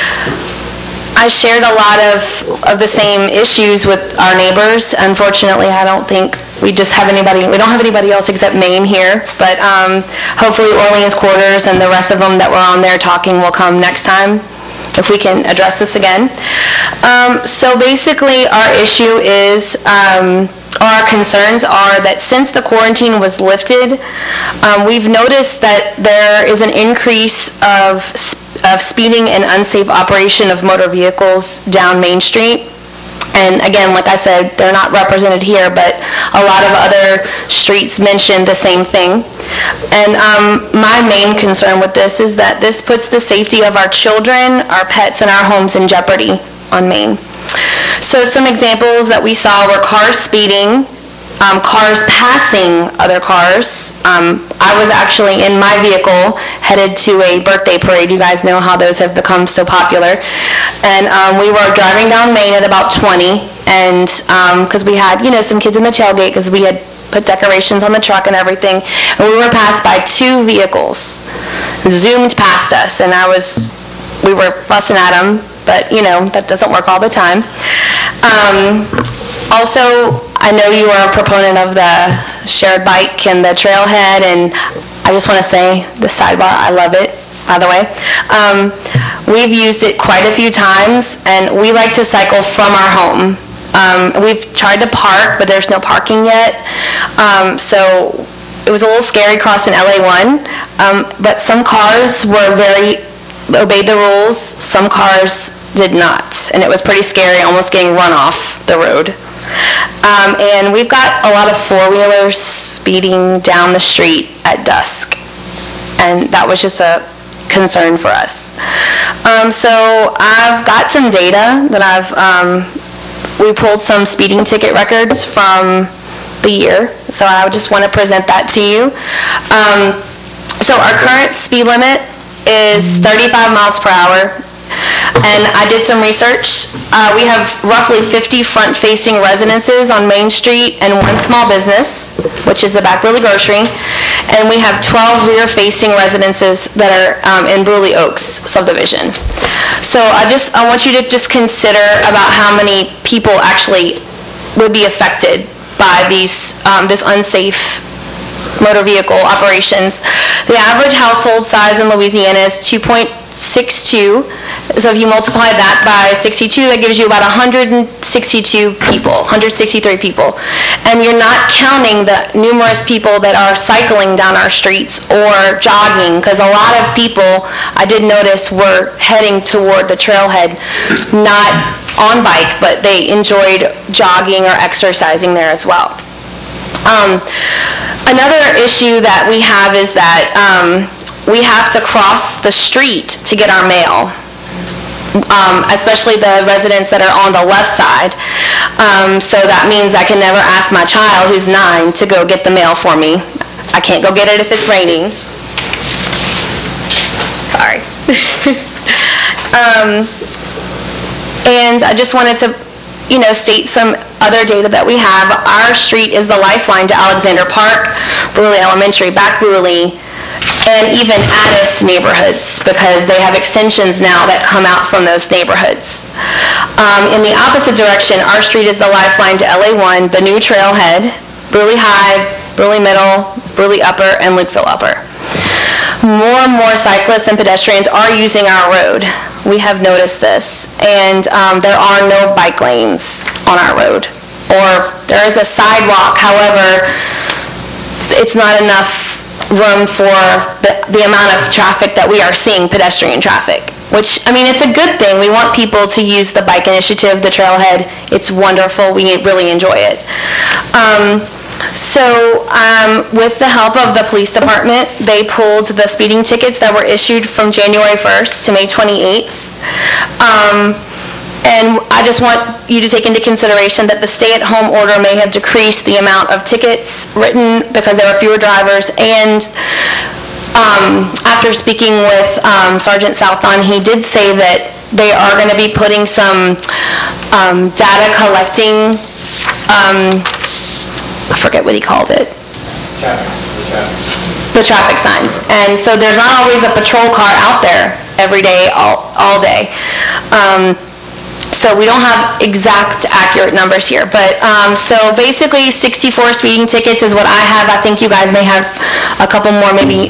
I shared a lot of, of the same issues with our neighbors. Unfortunately, I don't think we just have anybody, we don't have anybody else except Maine here, but um, hopefully Orleans Quarters and the rest of them that were on there talking will come next time if we can address this again. Um, so basically our issue is, um, our concerns are that since the quarantine was lifted, um, we've noticed that there is an increase of of speeding and unsafe operation of motor vehicles down Main Street. And again, like I said, they're not represented here, but a lot of other streets mention the same thing. And um, my main concern with this is that this puts the safety of our children, our pets, and our homes in jeopardy on Main. So some examples that we saw were cars speeding, Um, cars passing other cars. Um, I was actually in my vehicle headed to a birthday parade. You guys know how those have become so popular. And um, we were driving down Main at about twenty, and because um, we had, you know, some kids in the tailgate because we had put decorations on the truck and everything, and we were passed by two vehicles, zoomed past us, and I was, we were fussing at them, but, you know, that doesn't work all the time. Um, also, I know you are a proponent of the shared bike and the trailhead, and I just want to say, the sidebar, I love it, by the way. Um, we've used it quite a few times, and we like to cycle from our home. Um, we've tried to park, but there's no parking yet, um, so it was a little scary crossing L A one, um, but some cars were very, obeyed the rules, some cars did not, and it was pretty scary, almost getting run off the road. Um, and we've got a lot of four-wheelers speeding down the street at dusk, and that was just a concern for us. Um, so I've got some data that I've, um, we pulled some speeding ticket records from the year, so I just want to present that to you. Um, so our current speed limit is thirty-five miles per hour. And I did some research. Uh, we have roughly fifty front-facing residences on Main Street and one small business, which is the Back Bruley Grocery. And we have twelve rear-facing residences that are um, in Bruley Oaks subdivision. So I just, I want you to just consider about how many people actually would be affected by these, um, this unsafe motor vehicle operations. The average household size in Louisiana is two point six two. So if you multiply that by sixty-two, that gives you about one hundred sixty-two people, one hundred sixty-three people. And you're not counting the numerous people that are cycling down our streets or jogging, because a lot of people, I did notice, were heading toward the trailhead, not on bike, but they enjoyed jogging or exercising there as well. Um, another issue that we have is that um, we have to cross the street to get our mail, um, especially the residents that are on the left side. Um, so that means I can never ask my child, who's nine, to go get the mail for me. I can't go get it if it's raining. Sorry. um, and I just wanted to you know, state some other data that we have. Our street is the lifeline to Alexander Park, Bruley Elementary, Back Bruley, and even Addis neighborhoods, because they have extensions now that come out from those neighborhoods. Um, in the opposite direction, our street is the lifeline to L A one, the new trailhead, Bruley High, Bruley Middle, Bruley Upper, and Lukeville Upper. More and more cyclists and pedestrians are using our road. We have noticed this, and um, there are no bike lanes on our road, or there is a sidewalk. However, it's not enough room for the, the amount of traffic that we are seeing, pedestrian traffic, which, I mean, it's a good thing. We want people to use the bike initiative, the trailhead. It's wonderful. We really enjoy it. Um, So um, with the help of the police department, they pulled the speeding tickets that were issued from January first to May twenty-eighth. Um, and I just want you to take into consideration that the stay-at-home order may have decreased the amount of tickets written because there were fewer drivers. And um, after speaking with um, Sergeant Southon, he did say that they are going to be putting some um, data collecting um, I forget what he called it. Traffic, the traffic. The traffic signs. And so there's not always a patrol car out there every day, all, all day. Um, so we don't have exact accurate numbers here. But um, so basically sixty-four speeding tickets is what I have. I think you guys may have a couple more, maybe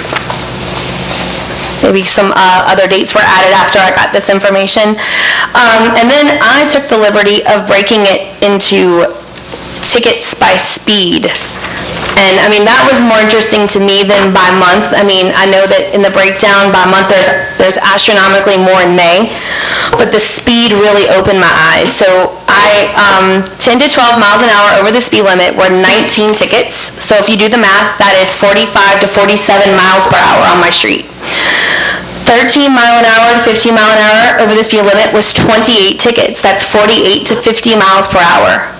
maybe some uh, other dates were added after I got this information. Um, and then I took the liberty of breaking it into tickets by speed. And I mean, that was more interesting to me than by month. I mean, I know that in the breakdown by month there's there's astronomically more in May, but the speed really opened my eyes. So I, um, ten to twelve miles an hour over the speed limit were nineteen tickets. So if you do the math, that is forty-five to forty-seven miles per hour on my street. thirteen mile an hour to fifteen mile an hour over the speed limit was twenty-eight tickets. That's forty-eight to fifty miles per hour.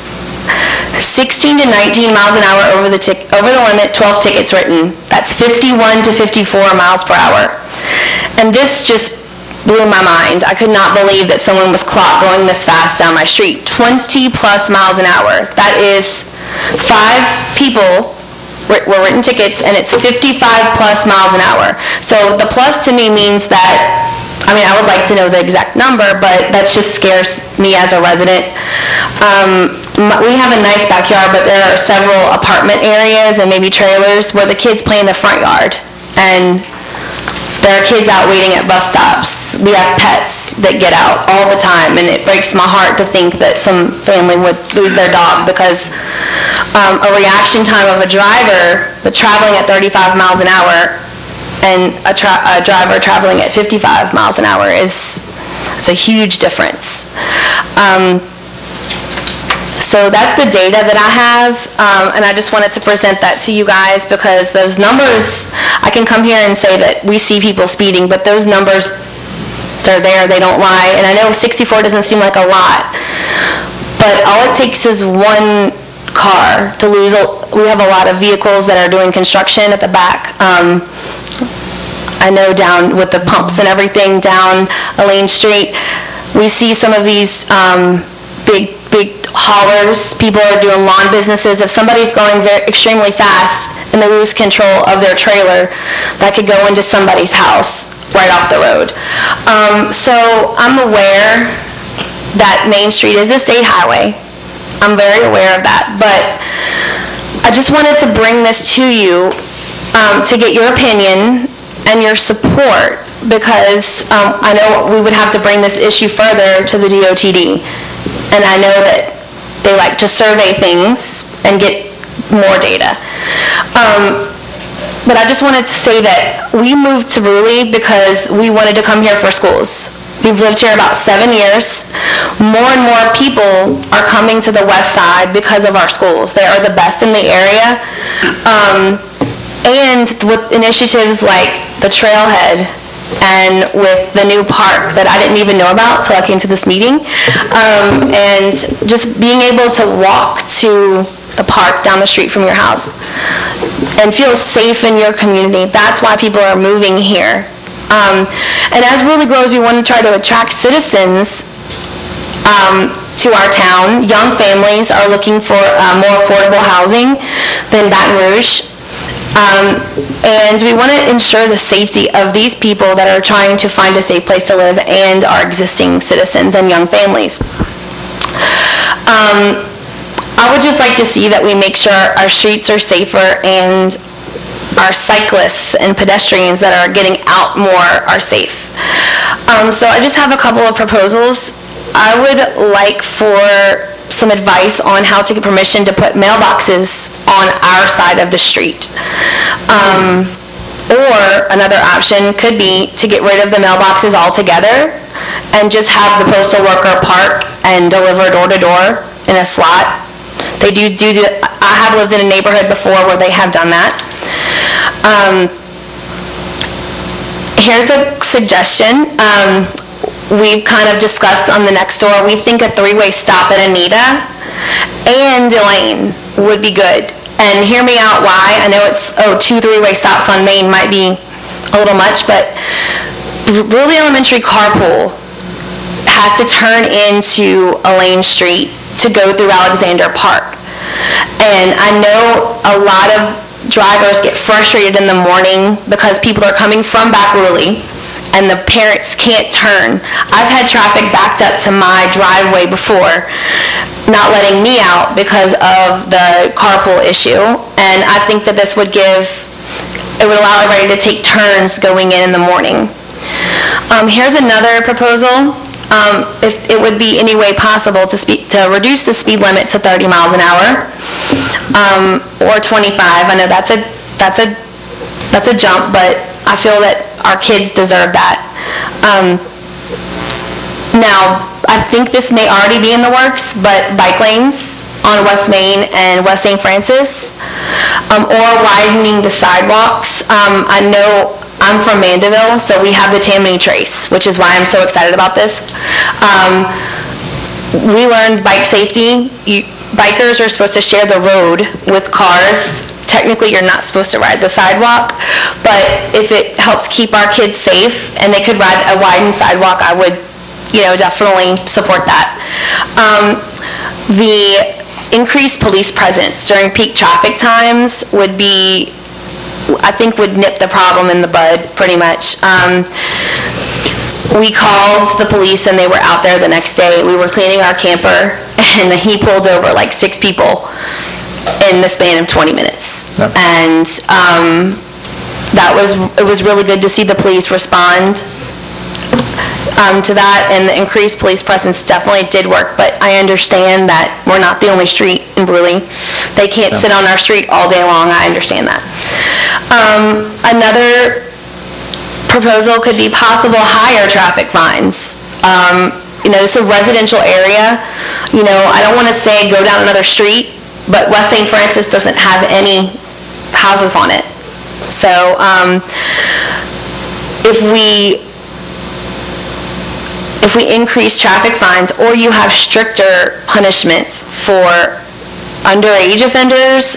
sixteen to nineteen miles an hour over the tic- over the limit, twelve tickets written. That's fifty-one to fifty-four miles per hour. And this just blew my mind. I could not believe that someone was clocked going this fast down my street. twenty plus miles an hour. That is five people were written tickets, and it's fifty-five plus miles an hour. So the plus to me means that, I mean, I would like to know the exact number, but that just scares me as a resident. Um, we have a nice backyard, but there are several apartment areas and maybe trailers where the kids play in the front yard. And there are kids out waiting at bus stops. We have pets that get out all the time, and it breaks my heart to think that some family would lose their dog because um, a reaction time of a driver but traveling at thirty-five miles an hour and a, tra- a driver traveling at fifty-five miles an hour is, it's a huge difference. Um, so that's the data that I have, um, and I just wanted to present that to you guys because those numbers, I can come here and say that we see people speeding, but those numbers, they're there, they don't lie. And I know sixty-four doesn't seem like a lot, but all it takes is one car to lose. A, we have a lot of vehicles that are doing construction at the back. Um, I know down with the pumps and everything down Elaine Street, we see some of these um, big, big haulers. People are doing lawn businesses. If somebody's going very, extremely fast and they lose control of their trailer, that could go into somebody's house right off the road. Um, so I'm aware that Main Street is a state highway. I'm very aware of that, but I just wanted to bring this to you um, to get your opinion and your support, because um, I know we would have to bring this issue further to the D O T D, and I know that they like to survey things and get more data. Um, but I just wanted to say that we moved to Brule because we wanted to come here for schools. We've lived here about seven years. More and more people are coming to the west side because of our schools. They are the best in the area. Um, and with initiatives like the Trailhead and with the new park that I didn't even know about till I came to this meeting, um, and just being able to walk to the park down the street from your house and feel safe in your community, that's why people are moving here. Um, and as Brule grows, we want to try to attract citizens um, to our town. Young families are looking for uh, more affordable housing than Baton Rouge. Um, and we want to ensure the safety of these people that are trying to find a safe place to live and our existing citizens and young families. Um, I would just like to see that we make sure our streets are safer and our cyclists and pedestrians that are getting out more are safe. Um, so I just have a couple of proposals. I would like for some advice on how to get permission to put mailboxes on our side of the street. Um, or another option could be to get rid of the mailboxes altogether and just have the postal worker park and deliver door to door in a slot. They do do the, I have lived in a neighborhood before where they have done that. Um, here's a suggestion. Um, we've kind of discussed on the next door. We think a three-way stop at Anita and Elaine would be good. And hear me out why. I know it's, oh, two three-way stops on Main might be a little much, but Brule Elementary carpool has to turn into Elaine Street to go through Alexander Park. And I know a lot of drivers get frustrated in the morning because people are coming from back Brule and the parents can't turn. I've had traffic backed up to my driveway before, not letting me out because of the carpool issue. And I think that this would give, it would allow everybody to take turns going in in the morning. Um, here's another proposal. Um, if it would be any way possible to, speed, to reduce the speed limit to thirty miles an hour, um, or twenty-five. I know that's a that's a that's a jump, but I feel that our kids deserve that. Um, now, I think this may already be in the works, but bike lanes on West Main and West Saint Francis, um, or widening the sidewalks. Um, I know. I'm from Mandeville, so we have the Tammany Trace, which is why I'm so excited about this. Um, we learned bike safety. You, bikers are supposed to share the road with cars. Technically, you're not supposed to ride the sidewalk, but if it helps keep our kids safe and they could ride a widened sidewalk, I would, you know, definitely support that. Um, the increased police presence during peak traffic times would be, I think, would nip the problem in the bud pretty much. Um, we called the police and they were out there the next day. We were cleaning our camper and he pulled over like six people in the span of twenty minutes. Yep. And um, that was, it was really good to see the police respond um, to that, and the increased police presence definitely did work, but I understand that we're not the only street in Brule. They can't sit on our street all day long. I understand that. Um, another proposal could be possible higher traffic fines. Um, you know, this is a residential area. You know, I don't want to say go down another street, but West Saint Francis doesn't have any houses on it. So um, if we if we increase traffic fines, or you have stricter punishments for underage offenders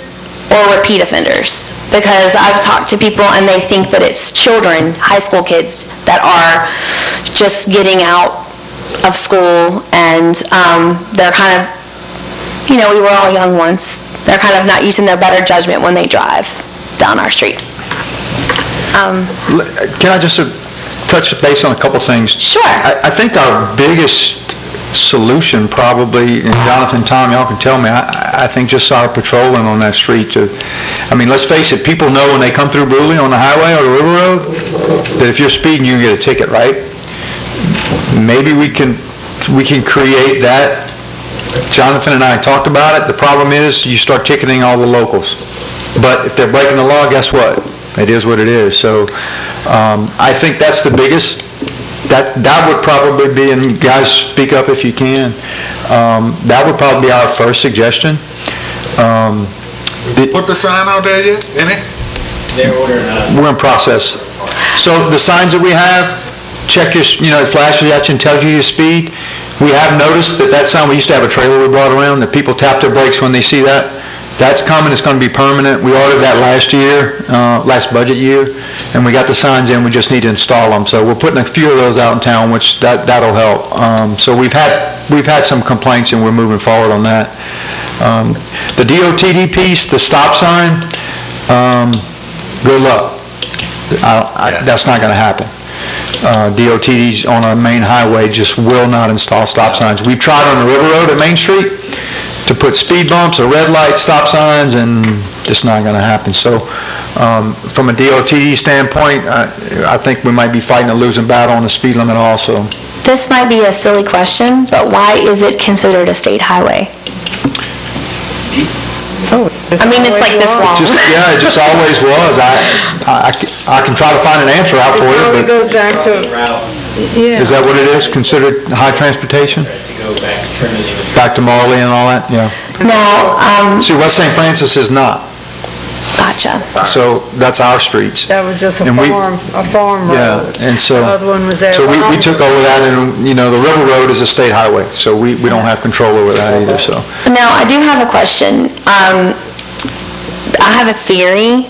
or repeat offenders? Because I've talked to people and they think that it's children, high school kids, that are just getting out of school and um, they're kind of, you know, we were all young once. They're kind of not using their better judgment when they drive down our street. Um, Can I just uh, touch base on a couple things? Sure. I, I think our biggest solution probably, and Jonathan, Tom, y'all can tell me, I, I think just our patrolling on that street to, I mean, let's face it, people know when they come through Bruley on the highway or the River Road, that if you're speeding, you can get a ticket, right? Maybe we can, we can create that. Jonathan and I talked about it. The problem is you start ticketing all the locals. But if they're breaking the law, guess what? It is what it is. So um, I think that's the biggest, that that would probably be, and you guys speak up if you can, um, that would probably be our first suggestion. Um, Put the sign out there yet, any? They're ordering up. We're in process. So the signs that we have, check your, you know, it flashes at you and tells you your speed. We have noticed that that sign, we used to have a trailer we brought around, that people tap their brakes when they see that. That's coming, it's going to be permanent. We ordered that last year, uh, last budget year, and we got the signs in, we just need to install them. So we're putting a few of those out in town, which that, that'll help. Um, so we've had, we've had some complaints and we're moving forward on that. Um, the D O T D piece, the stop sign, um, good luck. I, I, that's not going to happen. Uh, D O T Ds on our main highway just will not install stop signs. We've tried on the River Road at Main Street to put speed bumps or red light stop signs, and it's not going to happen. So um, from a D O T D standpoint, I, I think we might be fighting a losing battle on the speed limit also. This might be a silly question, but why is it considered a state highway? Oh, I mean, it's like this long. Just, yeah, it just always was. I, I, I can try to find an answer out for you, It but goes back to, yeah. is that what it is, considered high transportation? To go back to Trinity. Back to Marley and all that, yeah. Now, um, See, West Saint Francis is not, gotcha. so that's our streets. That was just a And we- farm, a farm Yeah, road. and so, The other one was there. so we, we took over that, and, you know, the River Road is a state highway, so we, we don't have control over that either, so. Now, I do have a question. Um, I have a theory.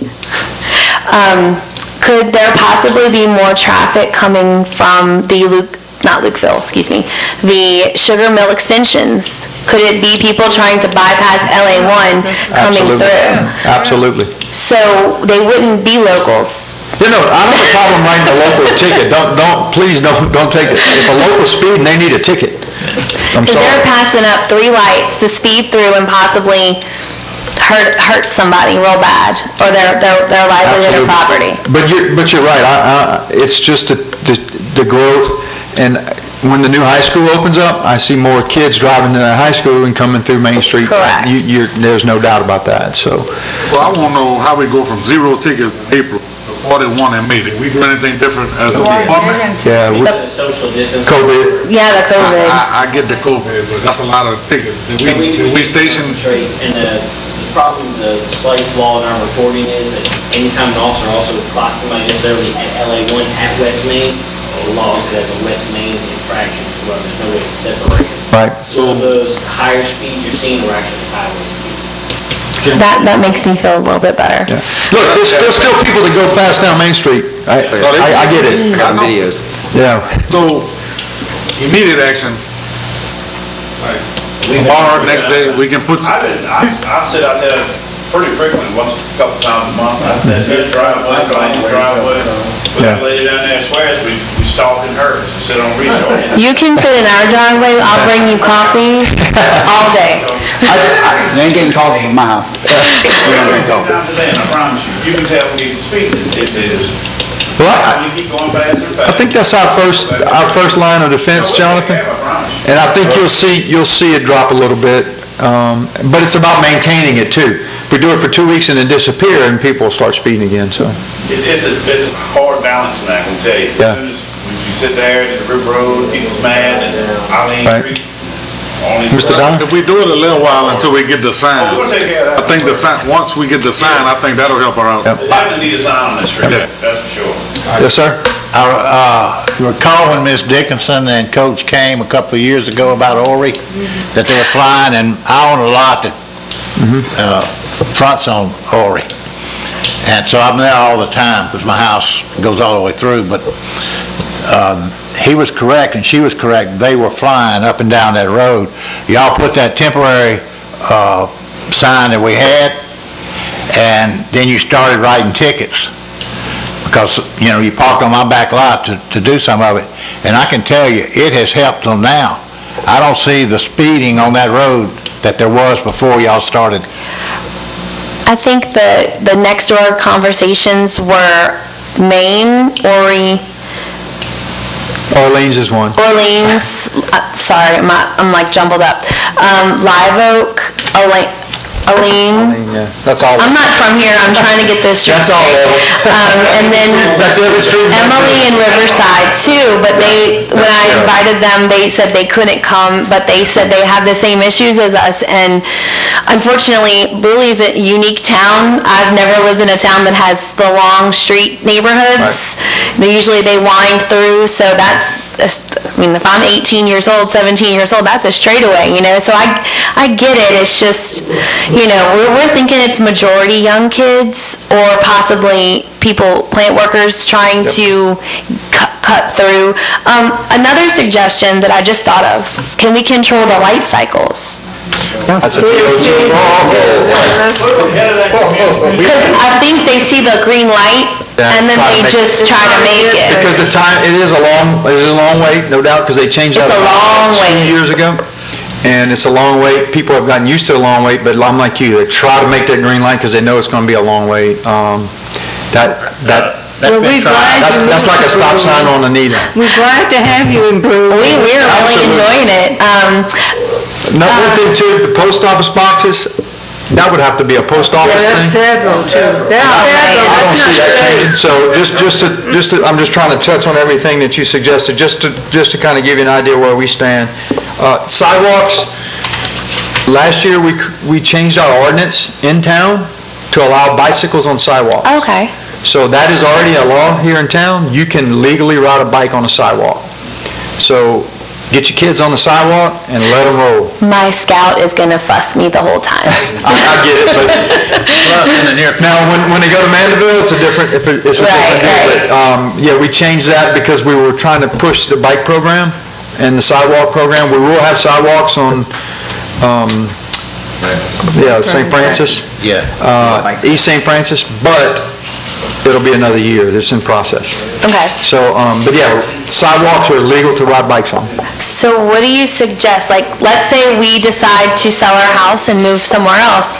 Um, could there possibly be more traffic coming from the Luke, not Lukeville, excuse me, the Sugar Mill extensions? Could it be people trying to bypass L A one coming Absolutely. through? Absolutely. So they wouldn't be locals? You know, I don't have a problem writing a local a ticket, don't, don't, please don't, don't take it. If a local speeding, they need a ticket. I'm Because they're sorry. passing up three lights to speed through and possibly hurt, hurt somebody real bad, or their, their, their livelihood or property. But you're, but you're right, I, I, it's just the, the, the growth, and when the new high school opens up, I see more kids driving to the high school and coming through Main Street. Correct. You, you're, there's no doubt about that, so. So I want to know how we go from zero tickets in April to forty-one in May. Did we do anything different as a department? Yeah, we- The social distance. COVID. Yeah, the COVID. I, I get the COVID, but that's a lot of tickets. Did So we, did we station? concentrate, and the the problem, the slight flaw in our reporting is that anytime an officer also clocks somebody necessarily at L A one at West Main, the law says that's a West Main infraction, so there's no way to separate it. Right. So some of those higher speeds you're seeing are actually highway speeds. That, that makes me feel a little bit better. Yeah. Look, there's, there's still people that go fast down Main Street. I, I, I get it. I got videos. Yeah. So, immediate action, like tomorrow, next day, we can put, I did, I, I sit out there pretty frequently, once, a couple times a month. I sit there, driveway, go on the driveway. With that lady down there swears, we, we stalking her, we sit on recharge. You can sit in our driveway, I'll bring you coffee all day. They ain't getting coffee from my house. We don't drink coffee. Time to then, I promise you, you can tell when people speak, it is, Well, I, you keep going faster and faster. I think that's our first, our first line of defense, Jonathan. I promise you. And I think you'll see, you'll see it drop a little bit, um, but it's about maintaining it too. If we do it for two weeks and then disappear, and people will start speeding again, so. It- It's a, it's a hard balancing act, I can tell you. Yeah. As soon as when you sit there at the River Road, people's mad, and Eileen Right. Street. only- Mister Don? if we do it a little while until we get the sign. Oh, we're gonna take care of I that. think the sign, once we get the sign, I think that'll help her out. Yep. They definitely need a sign on this street, Yeah. that's for sure. Yes, sir? I, uh, you recall when Miss Dickinson and Coach came a couple of years ago about Ori, that they were flying, and I own a lot that, uh, fronts on Horry. And so I'm there all the time, because my house goes all the way through, but uh, he was correct and she was correct. They were flying up and down that road. Y'all put that temporary uh, sign that we had, and then you started writing tickets, because, you know, you parked on my back lot to, to do some of it. And I can tell you, it has helped till now. I don't see the speeding on that road that there was before y'all started. I think the, the next door conversations were Maine, Horry, Orleans is one. Orleans, uh, sorry, I'm, not, I'm like jumbled up, um, Live Oak, Elaine, Elaine. Yeah, that's all. I'm not from here, I'm trying to get this straight. That's all. Um, and then That's every street. Emily and Riverside too, but they, when I invited them, they said they couldn't come, but they said they have the same issues as us, and unfortunately, Booley's a unique town. I've never lived in a town that has the long street neighborhoods. They usually, they wind through, so that's, I mean, if I'm eighteen years old, seventeen years old, that's a straightaway, you know, so I, I get it, it's just, you know, we're, we're thinking it's majority young kids, or possibly people, plant workers trying to cut, cut through. Um, another suggestion that I just thought of, can we control the light cycles? That's a D O T. Because I think they see the green light, and then they just try to make it. Because the time, it is a long, it is a long wait, no doubt, because they changed that It's a long few wait. years ago. And it's a long wait. People have gotten used to the long wait, but I'm like you, they try to make that green light because they know it's going to be a long wait. Um, That, that, That's been tried. that's that's like a stop sign on Anita. We're glad to have you improve. We, we're really Absolutely. enjoying it. Um, Another thing too, the post office boxes, that would have to be a post Yeah, office that's thing. federal too. That's I federal. I don't That's see not that state. changing, so just, just to, just to, I'm just trying to touch on everything that you suggested, just to, just to kind of give you an idea where we stand. Uh, Sidewalks, last year, we, we changed our ordinance in town to allow bicycles on sidewalks. okay. So that is already a law here in town. You can legally ride a bike on a sidewalk. So get your kids on the sidewalk and let them roll. My scout is going to fuss me the whole time. I, I get it, but now when, when they go to Mandeville, it's a different, if it- it's a Right, different deal. But, right. um, yeah, we changed that because we were trying to push the bike program and the sidewalk program. We will have sidewalks on, um, yeah, Saint Francis. Yeah. Uh, East Saint Francis, but it'll be another year. It's in process. Okay. So, um, but yeah, sidewalks are legal to ride bikes on. So what do you suggest? Like, let's say we decide to sell our house and move somewhere else.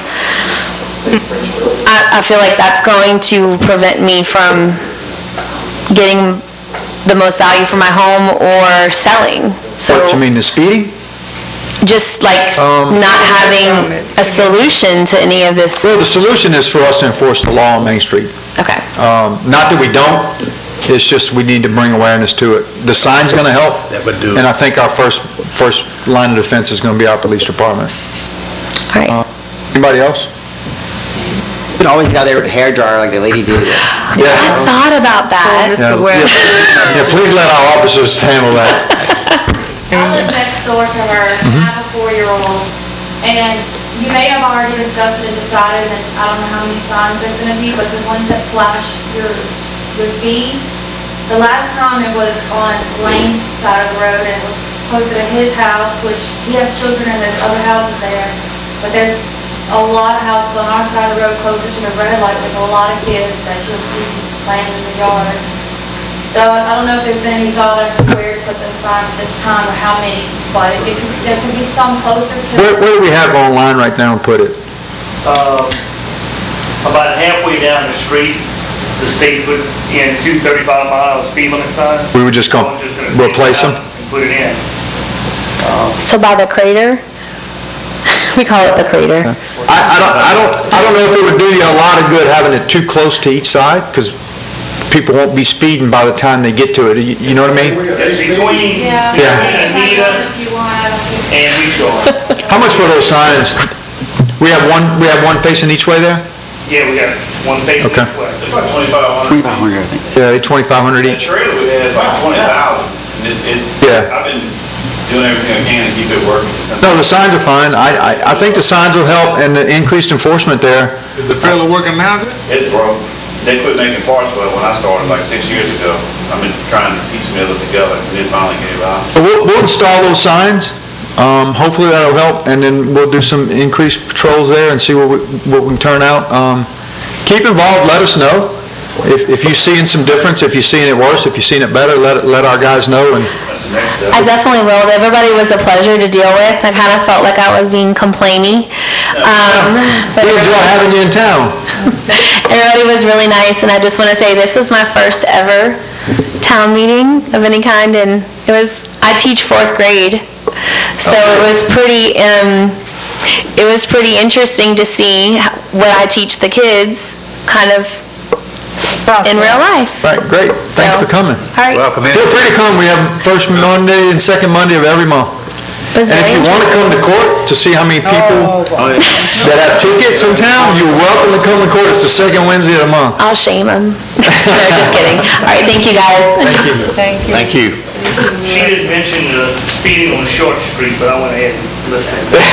I, I feel like that's going to prevent me from getting the most value for my home or selling. So What, you mean the speeding? just like Um, not having a solution to any of this. Well, the solution is for us to enforce the law on Main Street. Okay. Um, Not that we don't, it's just we need to bring awareness to it. The sign's going to help. That would do it. And I think our first, first line of defense is going to be our police department. All right. Anybody else? You can always get out there with a hairdryer like the lady did. I Yeah. thought about that. Yeah, Mister Webb. yeah, please let our officers handle that. I live next door to her, and I have a four-year-old, and you may have already discussed it and decided that, I don't know how many signs there's gonna be, but the ones that flash your, your speed, the last time it was on Lane's side of the road, and it was posted at his house, which he has children and there's other houses there, but there's a lot of houses on our side of the road closer to the red light with a lot of kids that you'll see playing in the yard. So I don't know if there's been any thought as to where to put those signs this time or how many, but it could, there could be some closer to. Where, where do we have online right now and put it? Um, About halfway down the street, the state put in two thirty-five mile speed limit signs. We were just So going I'm just gonna to take replace it them? out and put it in. So by the crater? We call it the crater. I, I don't, I don't, I don't know if it would do you a lot of good having it too close to each side, because people won't be speeding by the time they get to it. You, you know what I mean? It's between, Yeah. between Anita If you want, I don't think. and Weekshaw. How much were those signs? We have one, we have one facing each way there? Yeah, we got one facing Okay. each way. It's like twenty-five hundred. twenty-five hundred, I think. Yeah, they twenty-five hundred That each. trailer we had is like twenty thousand. It, it, Yeah. I've been doing everything I can to keep it working. No, the signs are fine. I, I, I think the signs will help and the increased enforcement there. Is the trailer working now, sir? It's broke. They quit making parts for it when I started, like six years ago. I've been trying to piecemeal it together, and then finally gave out. But We'll, we'll install those signs. Um, hopefully that'll help, and then we'll do some increased patrols there and see what we, what we can turn out. Um, keep involved, let us know. If, if you're seeing some difference, if you're seeing it worse, if you're seeing it better, let, let our guys know. And That's the next step. I definitely will. Everybody was a pleasure to deal with. I kind of felt like I was being complaining. Um, but we enjoy having you in town. everybody was really nice, and I just want to say this was my first ever town meeting of any kind, and it was, I teach fourth grade, so it was pretty, um, it was pretty interesting to see what I teach the kids kind of in real life. Right, great. Thanks for coming. All right. Welcome in. Feel free to come. We have first Monday and second Monday of every month. Was And if very you want to come to court to see how many people that have tickets in town, you're welcome to come to court. It's the second Wednesday of the month. I'll shame them. Just kidding. All right, thank you, guys. Thank you. Thank you. Thank you. She didn't mention uh, speeding on Short Street, but I went ahead and listed it.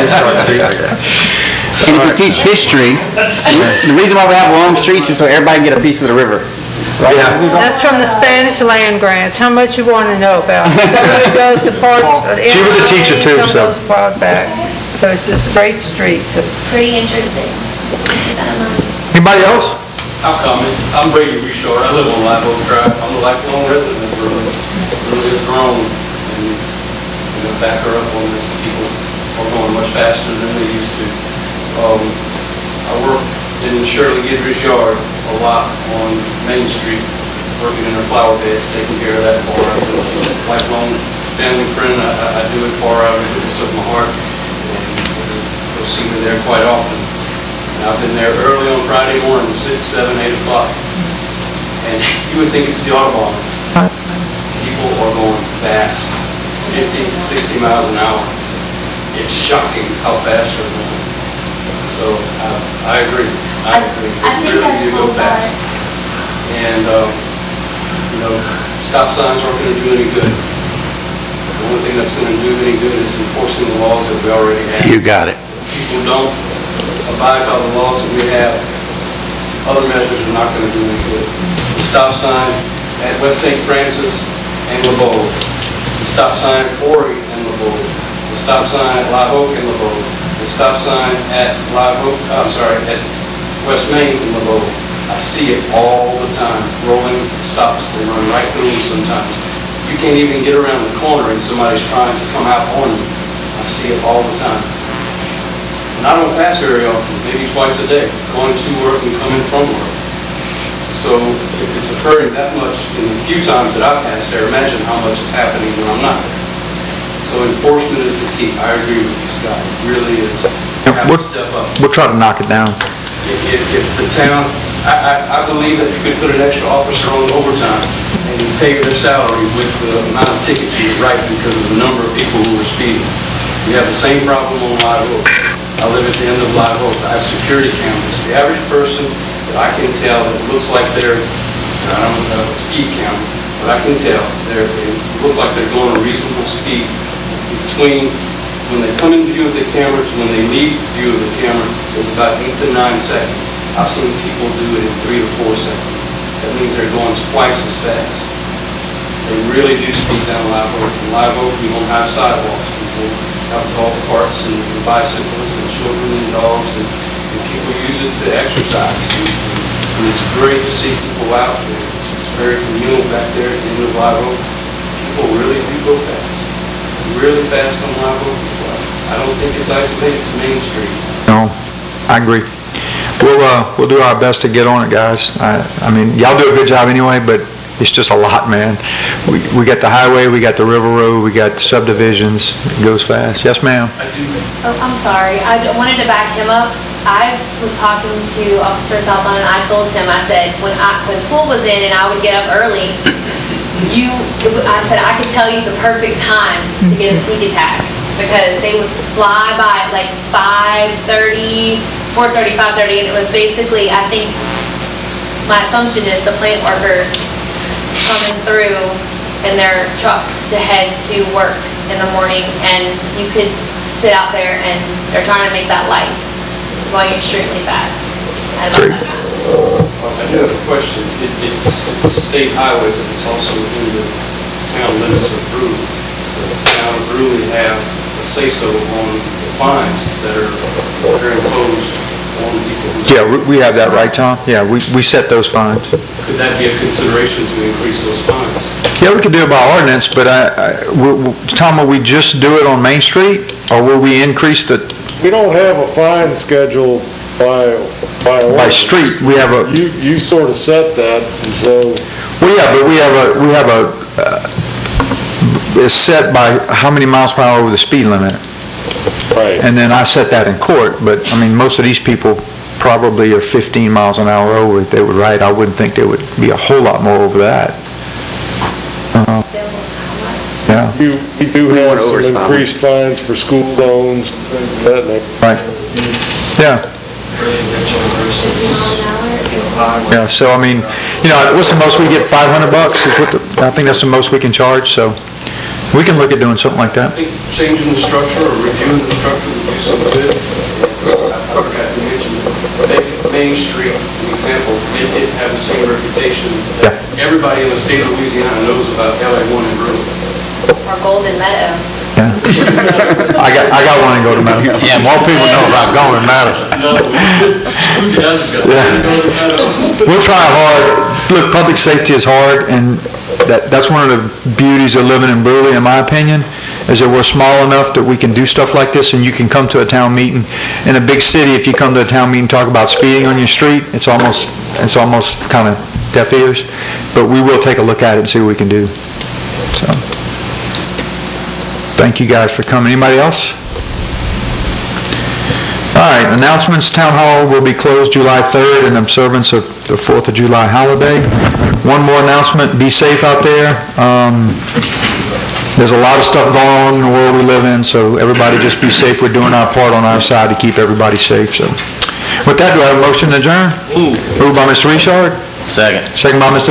And if you teach history, the reason why we have long streets is so everybody can get a piece of the river. Right? That's from the Spanish land grants. How much you want to know about? Somebody goes to part. She was a teacher too, Some so. goes far back. So it's just great streets. Pretty interesting. Keep that in mind. Anybody else? I'll comment. I'm Brady Bouchard. I live on Live Oak Drive. I'm a lifelong resident of Berlin. Really has grown, and, you know, back her up on this. People are going much faster than they used to. Um, I work in Shirley Gidrich Yard a lot on Main Street, working in her flower beds, taking care of that for her. She's a lifelong family friend. I, I I do it for her out of the goodness of my heart, and go see her there quite often. And I've been there early on Friday morning, six, seven, eight o'clock, and you would think it's the Autobahn. People are going fast, fifty, sixty miles an hour. It's shocking how fast they're going. So uh, I agree. I agree. I think Really that's do go so fast. And, um, you know, stop signs aren't going to do any good. The only thing that's going to do any good is enforcing the laws that we already have. You got it. People don't abide by the laws that we have, other measures are not going to do any good. The stop sign at West Saint Francis and LeBeau, the stop sign at Horry and LeBeau, the stop sign at Live Oak and LeBeau, the stop sign at Live Oak, I'm sorry, at West Main and LeBeau. I see it all the time, rolling stops, they run right through them sometimes. You can't even get around the corner and somebody's trying to come out on you. I see it all the time. And I don't pass very often, maybe twice a day, going to work and coming from work. So if it's occurring that much in the few times that I pass there, imagine how much is happening when I'm not there. So enforcement is the key. I agree with you, Scott. It really is. You have to We'll, step up. we'll try to knock it down. If, if- if the town, I, I, I believe that you could put an extra officer on overtime and you pay their salary with the amount of tickets you write because of the number of people who are speeding. You have the same problem on Live Oak. I live at the end of Live Oak. I have security cameras. The average person that I can tell that looks like they're, I don't have a speed camera, but I can tell they're, they look like they're going a reasonable speed between when they come in view of the camera to when they leave view of the camera is about eight to nine seconds. I've seen people do it in three to four seconds. That means they're going twice as fast. They really do speed down Live Oak. In Live Oak, we don't have sidewalks. People have golf carts and bicycles and children and dogs, and, and people use it to exercise. And, and it's great to see people out there. It's, it's very communal back there at the end of Live Oak. People really do go fast. Really fast on Live Oak. I don't think it's isolated to Main Street. No, I agree. We'll, uh, we'll do our best to get on it, guys. I, I mean, y'all do a good job anyway, but it's just a lot, man. We, we got the highway, we got the river road, we got the subdivisions. It goes fast. Yes, ma'am? Oh, I'm sorry. I d- wanted to back him up. I was talking to Officer Southland, and I told him, I said, when I, when school was in and I would get up early, you, I said, I could tell you the perfect time to get a sneak attack, because they would fly by at like five thirty, four thirty, five thirty, and it was basically, I think, my assumption is the plant workers coming through in their trucks to head to work. in the morning, and you could sit out there and they're trying to make that light going extremely fast. at about that time. I do have a question. It, it's, it's a state highway, but it's also in the town limits of Brewley. Does the town of Brewley have a say-so on the fines that are, that are imposed on people who... Yeah, we- we have that, right, Tom? Yeah, we we set those fines. Could that be a consideration to increase those fines? Yeah, we could do it by ordinance, but I, I- will- will- Tom, will we just do it on Main Street, or will we increase the, We don't have a fine schedule by, by by ordinance. street? We have a, You, you sort of set that, and so, well, yeah, but we have a, we have a, uh, it's set by how many miles per hour over the speed limit. right. And then I set that in court, but, I mean, most of these people probably are fifteen miles an hour over if they were right. I wouldn't think there would be a whole lot more over that. Uh, Yeah, You, we do We have want to some overspend. increased fines for school zones, things like that, and right. Yeah. Yeah, so, I mean, you know, what's the most we get, five hundred bucks is what the, I think that's the most we can charge, so we can look at doing something like I that. think changing the structure or reviewing the structure would do some good. I forgot to mention, make Main Street, an example, it didn't have the same reputation that everybody in the state of Louisiana knows about L A one in Brewley. Or Golden Meadow. Yeah. I got, I got one in Golden Meadow. Yeah, more people know about Golden Meadow. Who does go? Yeah. We'll try hard. Look, public safety is hard, and that, that's one of the beauties of living in Brewley, in my opinion, is that we're small enough that we can do stuff like this, and you can come to a town meeting. In a big city, if you come to a town meeting, talk about speeding on your street, it's almost, it's almost kind of deaf ears, but we will take a look at it and see what we can do. So, thank you guys for coming. Anybody else? All right, announcements. Town Hall will be closed July third in observance of the fourth of July holiday. One more announcement, be safe out there. Um, There's a lot of stuff going on in the world we live in, so everybody just be safe. We're doing our part on our side to keep everybody safe, so. With that, do I have a motion to adjourn? Moved by Mister Richard, Second. second by Mister